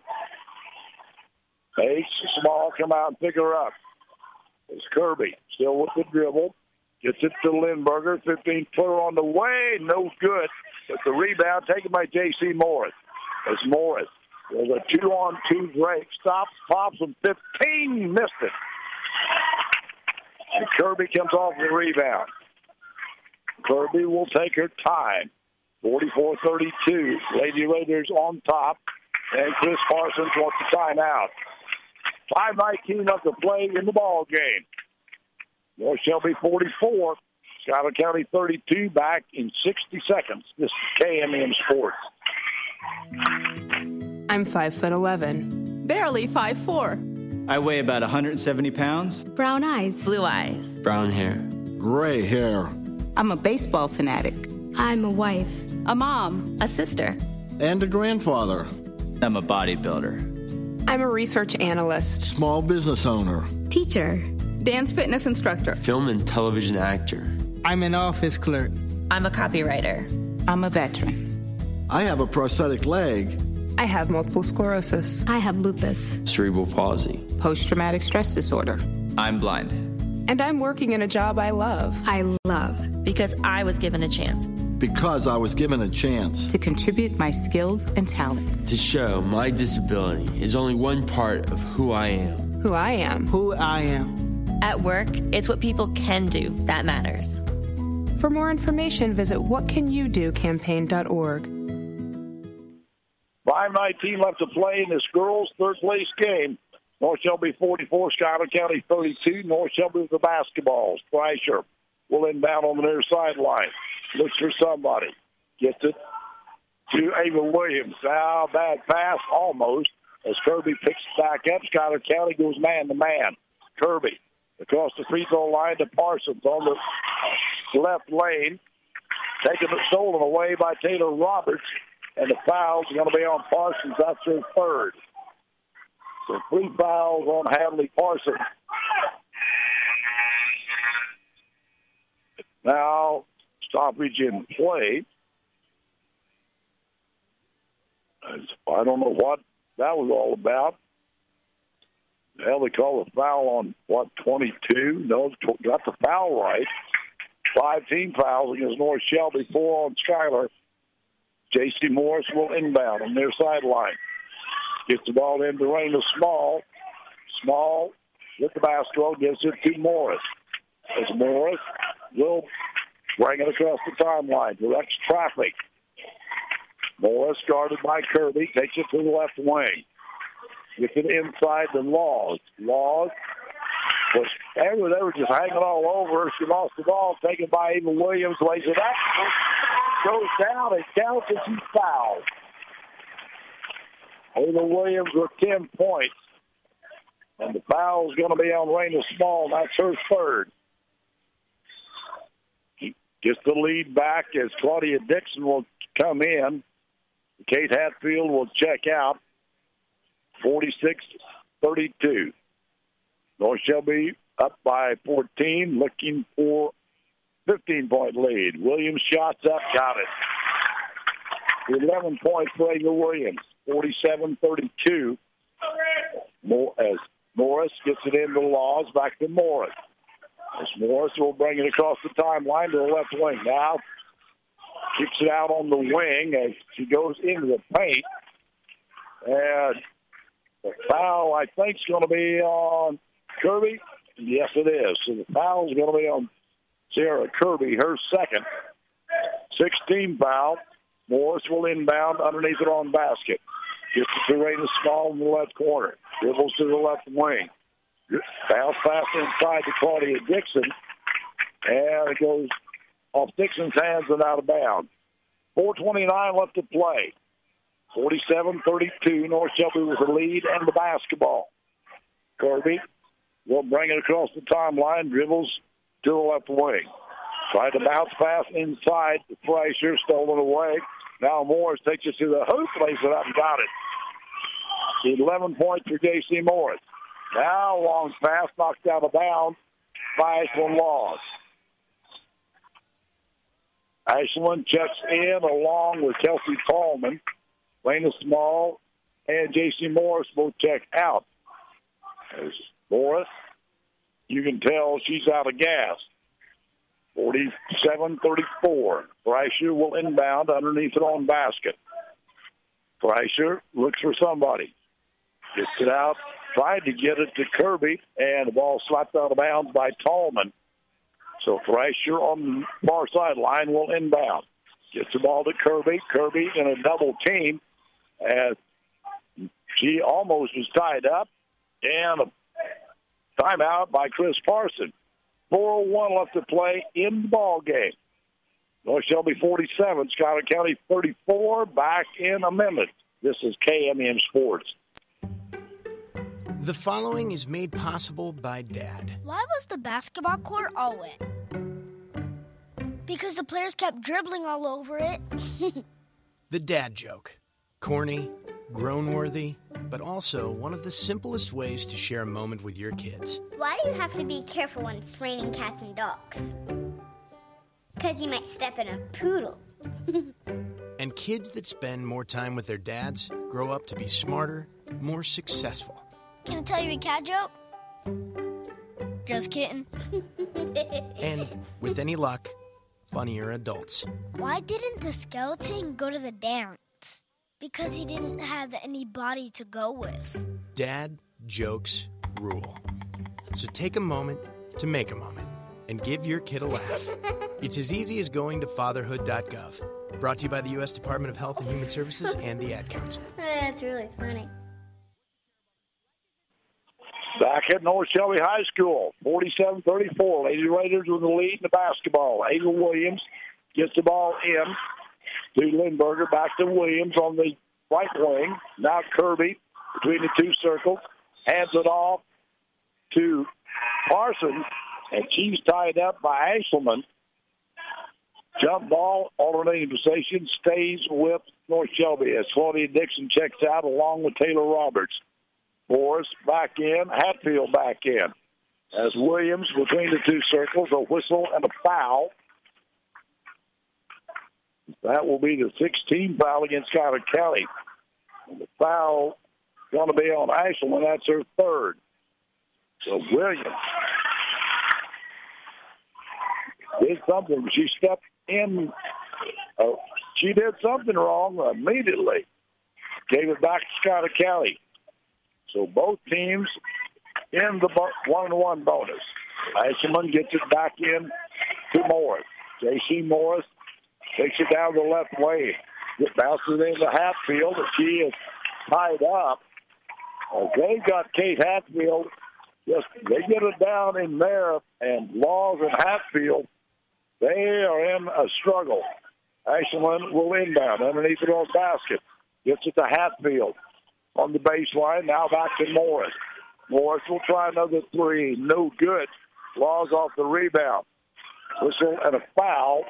[SPEAKER 2] makes Small come out and pick her up. As Kirby still with the dribble. Gets it to Lindberger. fifteen-footer on the way. No good. But the rebound taken by J C Morris. As Morris with a two-on-two break. Stops, pops, and fifteen. Missed it. And Kirby comes off the rebound. Kirby will take her time. forty-four thirty-two. Lady Raiders on top. And Chris Parsons wants the timeout. five nineteen left to play in the ball game. North Shelby forty-four. Schuyler County thirty-two. Back in sixty seconds. This is K M M Sports.
[SPEAKER 6] I'm five foot eleven. Barely five foot four.
[SPEAKER 8] I weigh about one hundred seventy pounds.
[SPEAKER 9] Brown eyes. Blue eyes.
[SPEAKER 8] Brown hair.
[SPEAKER 10] Gray hair.
[SPEAKER 25] I'm a baseball fanatic.
[SPEAKER 9] I'm a wife.
[SPEAKER 6] A mom.
[SPEAKER 9] A sister.
[SPEAKER 10] And a grandfather.
[SPEAKER 8] I'm a bodybuilder.
[SPEAKER 6] I'm a research analyst.
[SPEAKER 10] Small business owner.
[SPEAKER 9] Teacher.
[SPEAKER 6] Dance fitness instructor.
[SPEAKER 26] Film and television actor.
[SPEAKER 27] I'm an office clerk.
[SPEAKER 9] I'm a copywriter.
[SPEAKER 25] I'm a veteran.
[SPEAKER 10] I have a prosthetic leg.
[SPEAKER 6] I have multiple sclerosis.
[SPEAKER 9] I have lupus.
[SPEAKER 26] Cerebral palsy.
[SPEAKER 25] Post-traumatic stress disorder.
[SPEAKER 8] I'm blind.
[SPEAKER 6] And I'm working in a job I love.
[SPEAKER 9] I love. Because I was given a chance.
[SPEAKER 10] Because I was given a chance.
[SPEAKER 25] To contribute my skills and talents.
[SPEAKER 26] To show my disability is only one part of who I am.
[SPEAKER 6] Who I am.
[SPEAKER 27] Who I am.
[SPEAKER 9] At work, it's what people can do that matters.
[SPEAKER 6] For more information, visit what can you do campaign dot org.
[SPEAKER 2] five nineteen left to play in this girls' third-place game. North Shelby forty-four, Schuyler County thirty-two. North Shelby with the basketballs. Thrasher will inbound on the near sideline. Looks for somebody. Gets it to Ava Williams. Now, bad pass, almost. As Kirby picks it back up, Schuyler County goes man-to-man. Kirby across the free throw line to Parsons on the left lane. Taken it, stolen away by Taylor Roberts. And the foul's going to be on Parsons. That's her third. So three fouls on Hadley Parsons. Now, stoppage in play. I don't know what that was all about. Hell, they call a foul on, what, twenty-two? No, got the foul right. Five team fouls against North Shelby, four on Schuyler. J C Morris will inbound on their sideline. Gets the ball into Raina Small. Small with the basketball, gives it to Morris. As Morris will bring it across the timeline, directs traffic. Morris guarded by Kirby, takes it to the left wing. Gets it inside the Laws. Laws was they were, they were just hanging all over her. She lost the ball, taken by Ava Williams, lays it up, goes down and counts as she fouled. Ava Williams with ten points. And the foul is going to be on Raina Small. That's her third. gets the lead back as Claudia Dixon will come in. Kate Hatfield will check out. forty-six thirty-two. North Shelby up by fourteen, looking for fifteen-point lead. Williams shots up, got it. eleven points for Ava Williams, forty-seven thirty-two. More, as Morris gets it into the Laws, back to Morris. As Morris will bring it across the timeline to the left wing. Now keeps it out on the wing as she goes into the paint. And the foul, I think, is going to be on Kirby. Yes, it is. So the foul is going to be on Sierra Kirby, her second. sixteen foul. Morris will inbound underneath it on basket. Gets it to Raina Small in the left corner. Dribbles to the left wing. Bounce pass inside to Claudia Dixon. And it goes off Dixon's hands and out of bounds. four twenty-nine left to play. forty-seven thirty-two. North Shelby with the lead and the basketball. Kirby will bring it across the timeline. Dribbles to the left wing. Tried to bounce pass inside. The Frazier stolen away. Now Morris takes it to the hoop, lays it up and got it. eleven points for J C Morris. Now long pass knocked out of bounds by Ashland Laws. Ashland checks in along with Kelsey Tallman. Lena Small and J C Morris both check out. As Morris, you can tell she's out of gas. forty-seven thirty-four. Frazier will inbound underneath it on basket. Frazier looks for somebody. Gets it out. Tried to get it to Kirby, and the ball slapped out of bounds by Tallman. So Frazier on the far sideline will inbound. Gets the ball to Kirby. Kirby in a double team. As she almost was tied up. And a timeout by Chris Parson. four oh one left to play in the ball game. North Shelby forty-seven, Schuyler County thirty-four. Back in a minute. This is K M M Sports.
[SPEAKER 11] The following is made possible by Dad.
[SPEAKER 12] Why was the basketball court all wet? Because the players kept dribbling all over it.
[SPEAKER 11] The dad joke. Corny, grown-worthy, but also one of the simplest ways to share a moment with your kids.
[SPEAKER 13] Why do you have to be careful when it's raining cats and dogs? Because you might step in a poodle.
[SPEAKER 11] And kids that spend more time with their dads grow up to be smarter, more successful.
[SPEAKER 12] Can I tell you a cat joke? Just kidding.
[SPEAKER 11] And with any luck, funnier adults.
[SPEAKER 12] Why didn't the skeleton go to the dance? Because he didn't have anybody to go with.
[SPEAKER 11] Dad jokes rule. So take a moment to make a moment and give your kid a laugh. It's as easy as going to fatherhood dot gov. Brought to you by the U S Department of Health and Human Services and the Ad Council.
[SPEAKER 13] That's really funny.
[SPEAKER 2] Back at North Shelby High School, forty-seven thirty-four. Lady Raiders with the lead in the basketball. Ava Williams gets the ball in to Lindberger. Back to Williams on the right wing. Now Kirby between the two circles. Hands it off to Parsons, and she's tied up by Ashelman. Jump ball, alternating position, stays with North Shelby as Claudia Dixon checks out along with Taylor Roberts. Morris back in, Hatfield back in. As Williams between the two circles, a whistle and a foul. That will be the sixteenth foul against Schuyler County. And the foul going to be on Ashland. That's her third. So Williams did something. She stepped in. Uh, she did something wrong immediately. Gave it back to Schuyler County. So both teams in the one-on-one bonus. Ashland gets it back in to Morris. J C Morris takes it down the left wing. It bounces into Hatfield, and she is tied up. As they've got Kate Hatfield. Just they get it down in there, and Laws and Hatfield, they are in a struggle. Ashland will inbound underneath the old basket. Gets it to Hatfield on the baseline. Now back to Morris. Morris will try another three. No good. Laws off the rebound. Whistle and a foul.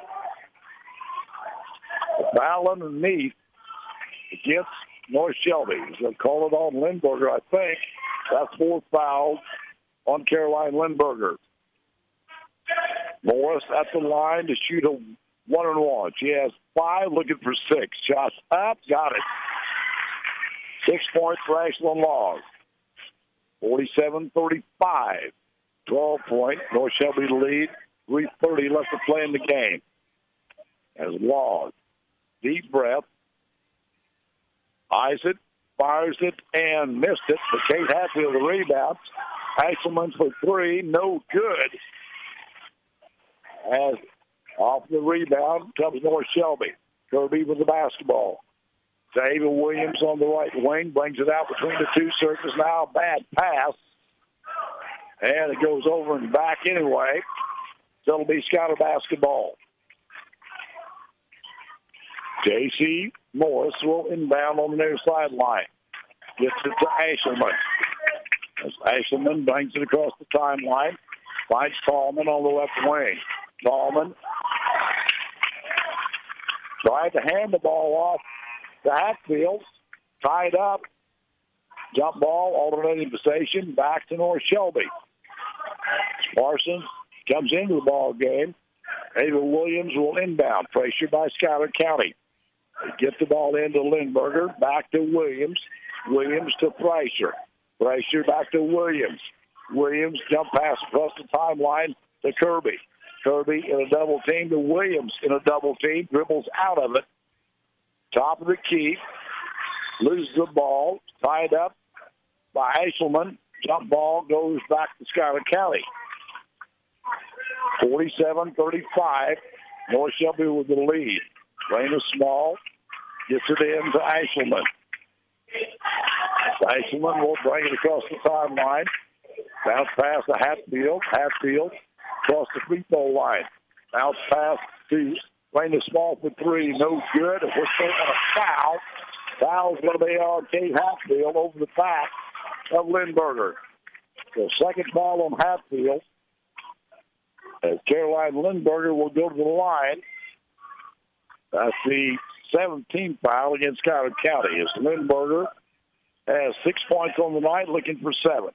[SPEAKER 2] A foul underneath against North Shelby. They'll call it on Lindberger, I think. That's four fouls on Caroline Lindberger. Morris at the line to shoot a one and one. She has five, looking for six. Shots up, got it. Six points for Ashland Laws. forty-seven thirty-five. twelve point. North Shelby lead. three thirty left to play in the game. As Laws, deep breath, eyes it, fires it, and missed it. But Kate Hatfield the rebound. Ashelman for three, no good. As off the rebound comes North Shelby. Kirby with the basketball. David Williams on the right wing brings it out between the two circles. Now a bad pass. And it goes over and back anyway. So it'll be Scouter basketball. J C Morris will inbound on the near sideline. Gets it to Ashelman. As Ashelman brings it across the timeline. Finds Tallman on the left wing. Tallman tried to hand the ball off to Hatfield. Tied up. Jump ball, alternating possession, back to North Shelby. Parsons comes into the ball game. Ava Williams will inbound. Pressure by Schuyler County. They get the ball into Lindberger. Back to Williams. Williams to Frazier. Frazier back to Williams. Williams jump pass across the timeline to Kirby. Kirby in a double team to Williams in a double team. Dribbles out of it. Top of the key. Loses the ball. Tied up by Ashelman. Jump ball goes back to Schuyler County. forty-seven thirty-five. North Shelby with the lead. Raina Small gets it in to Ashelman. Ashelman will bring it across the timeline. Bounce pass to Hatfield. Hatfield across the free throw line. Bounce pass to Raina Small for three. No good. A whistle and a foul. Foul's going to be on Kate Hatfield over the back of Lindberger. The second foul on Hatfield. As Caroline Lindberger will go to the line. That's the seventeenth foul against Schuyler County. As Lindberger has six points on the night, looking for seven.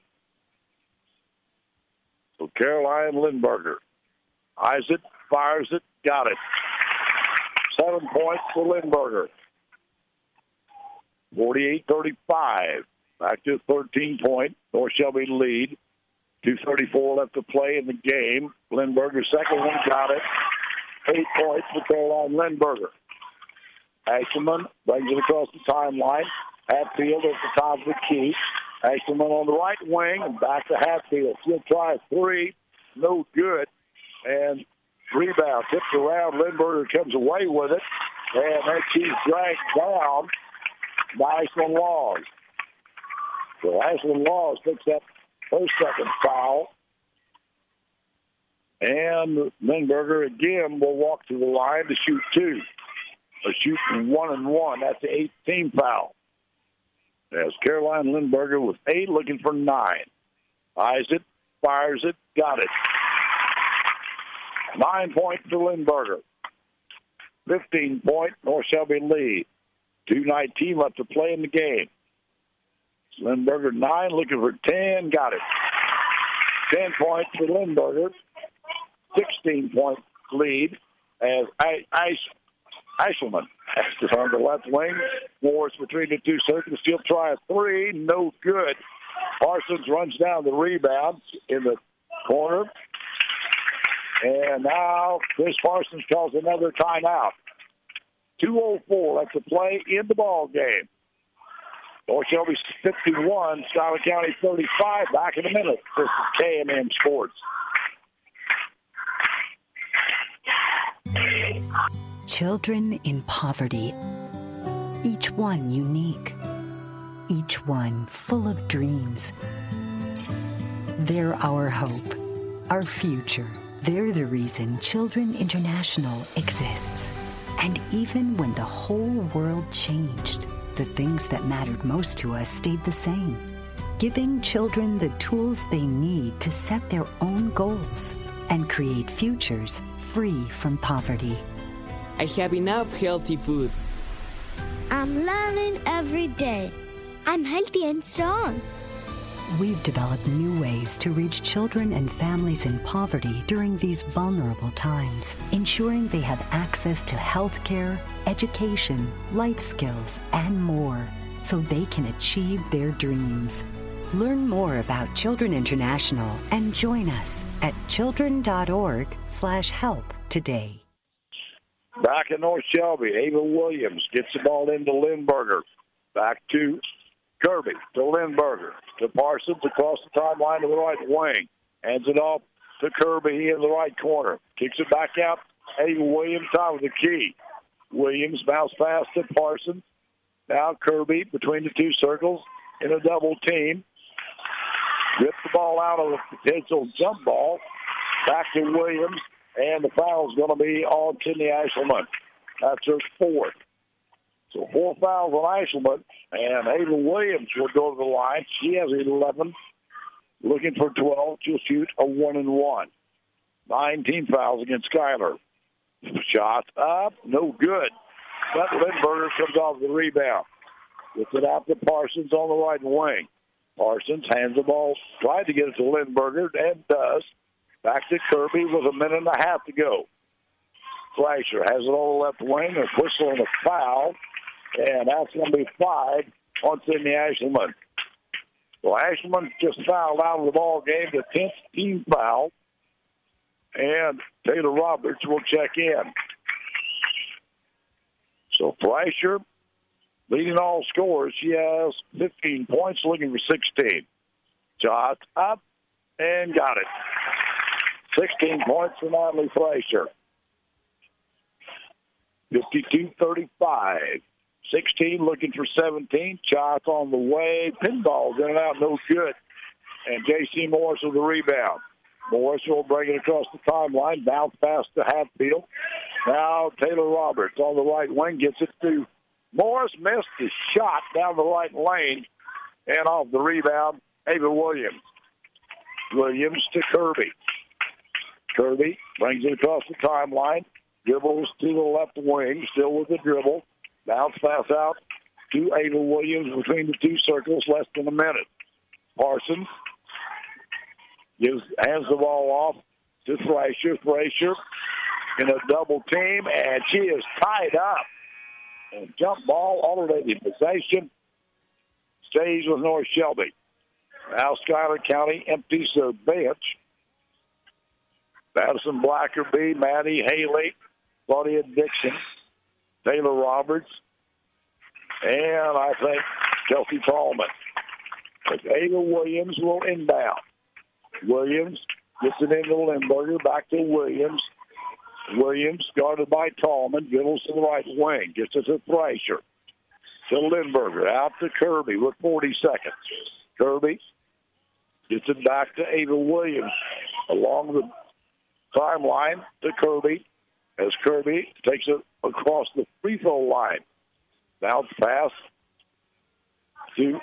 [SPEAKER 2] So Caroline Lindberger eyes it, fires it, got it. Seven points for Lindberger. forty-eight thirty-five. Back to a thirteen-point. North Shelby lead. two thirty-four left to play in the game. Lindberger's second one got it. Eight points for Caroline Lindberger. Ashelman brings it across the timeline. Hatfield at the top of the key. Ashelman on the right wing and back to Hatfield. She'll try a three. No good. And rebound tipped around. Lindberger comes away with it. And then she's dragged down by Ashland Laws. So Ashland Laws picks up her second foul. And Lindberger again will walk to the line to shoot two. A shooting one and one. That's the eighteenth foul. As Caroline Lindberger with eight, looking for nine. Eyes it, fires it, got it. Nine points to Lindberger. fifteen point North Shelby lead. two nineteen left to play in the game. Lindberger nine, looking for ten, got it. ten points for Lindberger. sixteen point lead as Ash, Ashelman has it on the left wing. Morris between the two circles. She'll try a three. No good. Parsons runs down the rebound in the corner. And now Chris Parsons calls another timeout. two oh four left to play in the ball game. North Shelby fifty-one, Schuyler County thirty-five. Back in a minute. This is K and M Sports.
[SPEAKER 14] Children in poverty, each one unique, each one full of dreams. They're our hope, our future. They're the reason Children International exists. And even when the whole world changed, the things that mattered most to us stayed the same. Giving children the tools they need to set their own goals, and create futures free from poverty.
[SPEAKER 15] I have enough healthy food.
[SPEAKER 12] I'm learning every day. I'm healthy and strong.
[SPEAKER 14] We've developed new ways to reach children and families in poverty during these vulnerable times, ensuring they have access to health care, education, life skills, and more, so they can achieve their dreams. Learn more about Children International and join us at children.org slash help today.
[SPEAKER 2] Back in North Shelby, Ava Williams gets the ball into Lindberger. Back to Kirby, to Lindberger, to Parsons across the timeline to the right wing. Hands it off to Kirby in the right corner. Kicks it back out. Ava Williams out of the key. Williams bounce pass to Parsons. Now Kirby between the two circles in a double team. Rips the ball out of a potential jump ball. Back to Williams. And the foul is going to be on Sydney Ashelman. That's her fourth. So four fouls on Ashelman. And Ava Williams will go to the line. She has eleven. Looking for twelve. She'll shoot a one and one. nineteen fouls against Schuyler. Shot up. No good. But Lindberger comes off the rebound. Gets it out to Parsons on the right wing. Parsons hands the ball. Tried to get it to Lindberger. And does. Back to Kirby with a minute and a half to go. Fleischer has it on the left wing. A whistle and a foul. And that's going to be five on Sydney Ashelman. So Ashelman just fouled out of the ball game, the tenth team foul. And Taylor Roberts will check in. So Fleischer leading all scorers. She has fifteen points, looking for sixteen. Shot up and got it. sixteen points for Natalie Fleischer. fifty-two thirty-five. sixteen looking for seventeen. Shots on the way. Pinball's in and out, no good. And J C Morris with the rebound. Morris will bring it across the timeline. Bounce pass to Hatfield. Now Taylor Roberts on the right wing gets it to Morris. Missed his shot down the right lane. And off the rebound, Ava Williams. Williams to Kirby. Kirby brings it across the timeline. Dribbles to the left wing, still with the dribble. Bounce pass out to Ava Williams between the two circles, less than a minute. Parsons gives, hands the ball off to Fleischer. Fleischer in a double team, and she is tied up. And jump ball, alternating possession, stays with North Shelby. Now Schuyler County empties their bench. Madison Blackerby, Maddie Haley, Claudia Dixon, Taylor Roberts, and I think Kelsey Tallman. Ava Williams will inbound. Williams gets it into Lindberger, back to Williams. Williams, guarded by Tallman, dribbles to the right wing, gets it to Fleischer. To Lindberger, out to Kirby with forty seconds. Kirby gets it back to Ava Williams along the timeline to Kirby as Kirby takes it across the free throw line. Bounce pass to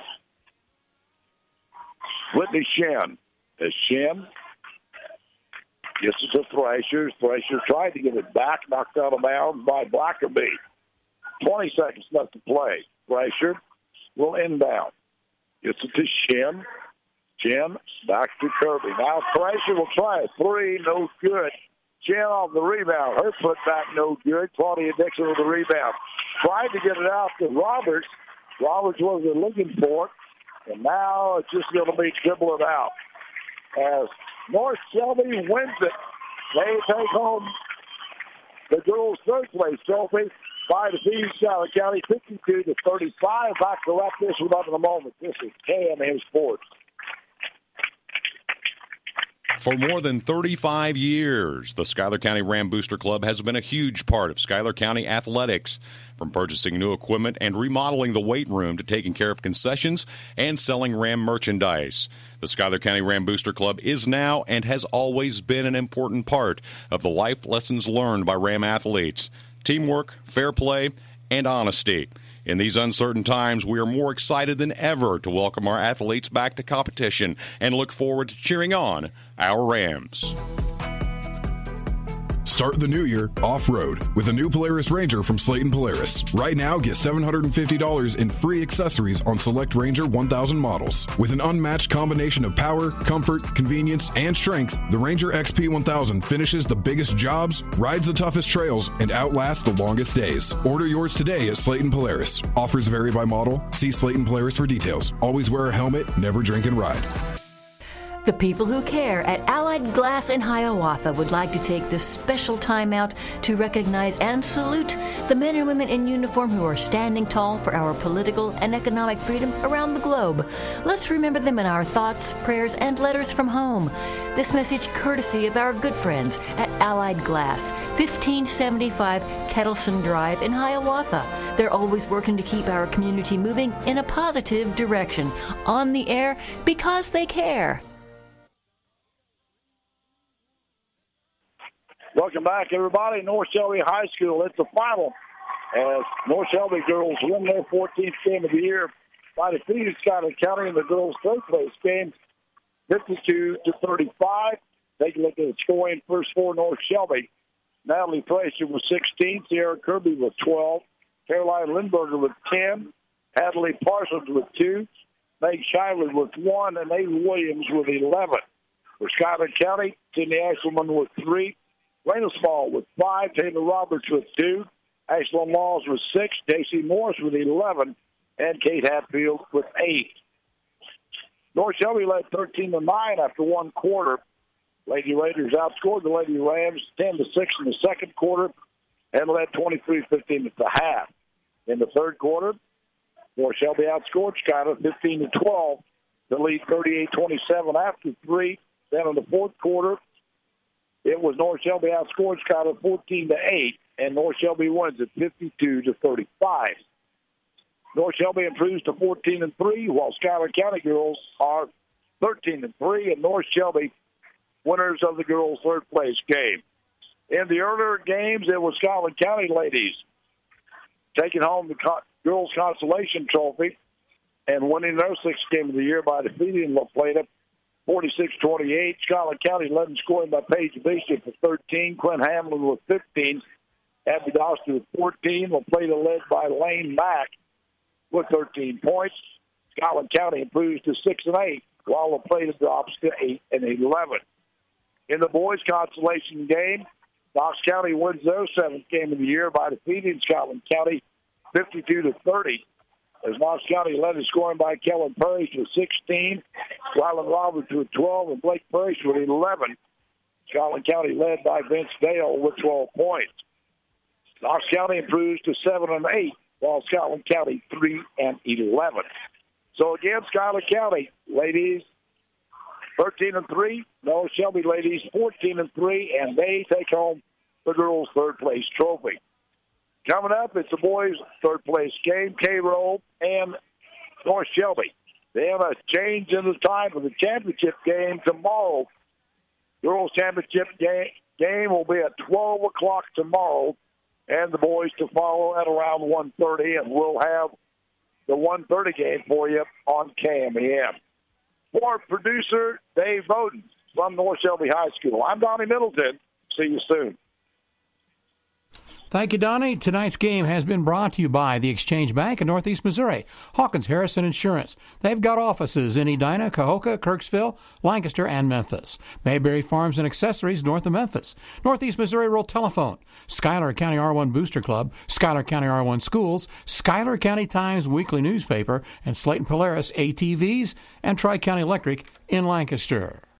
[SPEAKER 2] Whitney Shen. As Shen gets it to Fleischer. Fleischer tried to get it back, knocked out of bounds by Blackerby. twenty seconds left to play. Fleischer will inbound. Gets it to Shen. Shen back to Kirby. Now Fleischer will try a three, no good. Shen off the rebound. Her foot back, no good. Claudia Dixon with the rebound. Tried to get it out to Roberts. Roberts wasn't looking for it. And now it's just going to be dribbling out. As North Shelby wins it, they take home the girls' third place trophy by defeating Schuyler County fifty-two to thirty-five. Back to wrap this one up in a moment. This is K M A Sports.
[SPEAKER 16] For more than thirty-five years, the Schuyler County Ram Booster Club has been a huge part of Schuyler County athletics. From purchasing new equipment and remodeling the weight room to taking care of concessions and selling Ram merchandise. The Schuyler County Ram Booster Club is now and has always been an important part of the life lessons learned by Ram athletes. Teamwork, fair play, and honesty. In these uncertain times, we are more excited than ever to welcome our athletes back to competition and look forward to cheering on our Rams.
[SPEAKER 3] Start the new year off-road with a new Polaris Ranger from Slayton Polaris. Right now, get seven hundred fifty dollars in free accessories on select Ranger one thousand models. With an unmatched combination of power, comfort, convenience, and strength, the Ranger X P one thousand finishes the biggest jobs, rides the toughest trails, and outlasts the longest days. Order yours today at Slayton Polaris. Offers vary by model. See Slayton Polaris for details. Always wear a helmet, never drink and ride.
[SPEAKER 1] The people who care at Allied Glass in Hiawatha would like to take this special time out to recognize and salute the men and women in uniform who are standing tall for our political and economic freedom around the globe. Let's remember them in our thoughts, prayers, and letters from home. This message courtesy of our good friends at Allied Glass, fifteen seventy-five Kettleson Drive in Hiawatha. They're always working to keep our community moving in a positive direction, on the air because they care.
[SPEAKER 2] Welcome back, everybody. North Shelby High School. It's the final as North Shelby girls win their fourteenth game of the year by defeating Schuyler County in the girls' third-place game, fifty-two to thirty-five. Take a look at the scoring first for North Shelby. Natalie Fraser was sixteen, Sierra Kirby with twelve, Caroline Lindberger with ten, Hadley Parsons with two, Meg Shively with one, and Ava Williams with eleven. For Schuyler County, Sydney Ashelman with three, Raina Small with five, Taylor Roberts with two, Ashlyn Laws with six, J C Morris with eleven, and Kate Hatfield with eight. North Shelby led thirteen to nine after one quarter. Lady Raiders outscored the Lady Rams ten to six in the second quarter and led twenty-three fifteen at the half. In the third quarter, North Shelby outscored Schuyler fifteen to twelve to lead thirty-eight twenty-seven after three. Then in the fourth quarter, it was North Shelby outscored Schuyler fourteen to eight, and North Shelby wins at fifty-two to thirty-five. North Shelby improves to fourteen and three, while Schuyler County girls are thirteen and three, and North Shelby winners of the girls' third place game. In the earlier games, it was Schuyler County ladies taking home the co- girls' consolation trophy and winning their sixth game of the year by defeating La Plata forty-six twenty-eight. Schuyler County led in scoring by Paige Bishop with thirteen, Quinn Hamlin with fifteen, Abby Doster with fourteen. La Plata led by Lane Mack with thirteen points. Schuyler County improves to six and eight, while La Plata drops to eight and eleven. In the boys' consolation game, Knox County wins their seventh game of the year by defeating Schuyler County fifty-two to thirty. As Knox County led in scoring by Kellen Parrish with sixteen, Rylan Roberts with twelve, and Blake Parrish with eleven. Schuyler County led by Vince Dale with twelve points. Knox County improves to seven and eight, while Schuyler County three and eleven. So again, Schuyler County ladies thirteen and three, North Shelby ladies fourteen and three, and they take home the girls' third place trophy. Coming up, it's the boys' third place game, K-Roll and North Shelby. They have a change in the time for the championship game tomorrow. Girls' championship game, game will be at twelve o'clock tomorrow, and the boys to follow at around one thirty, and we'll have the one thirty game for you on K M E M. For producer Dave Bowden from North Shelby High School, I'm Donnie Middleton. See you soon.
[SPEAKER 17] Thank you, Donnie. Tonight's game has been brought to you by the Exchange Bank in Northeast Missouri, Hawkins Harrison Insurance. They've got offices in Edina, Cahokia, Kirksville, Lancaster, and Memphis. Mayberry Farms and Accessories north of Memphis. Northeast Missouri Rural Telephone. Schuyler County R one Booster Club, Schuyler County R one Schools, Schuyler County Times Weekly Newspaper, and Slayton Polaris A T Vs, and Tri-County Electric in Lancaster.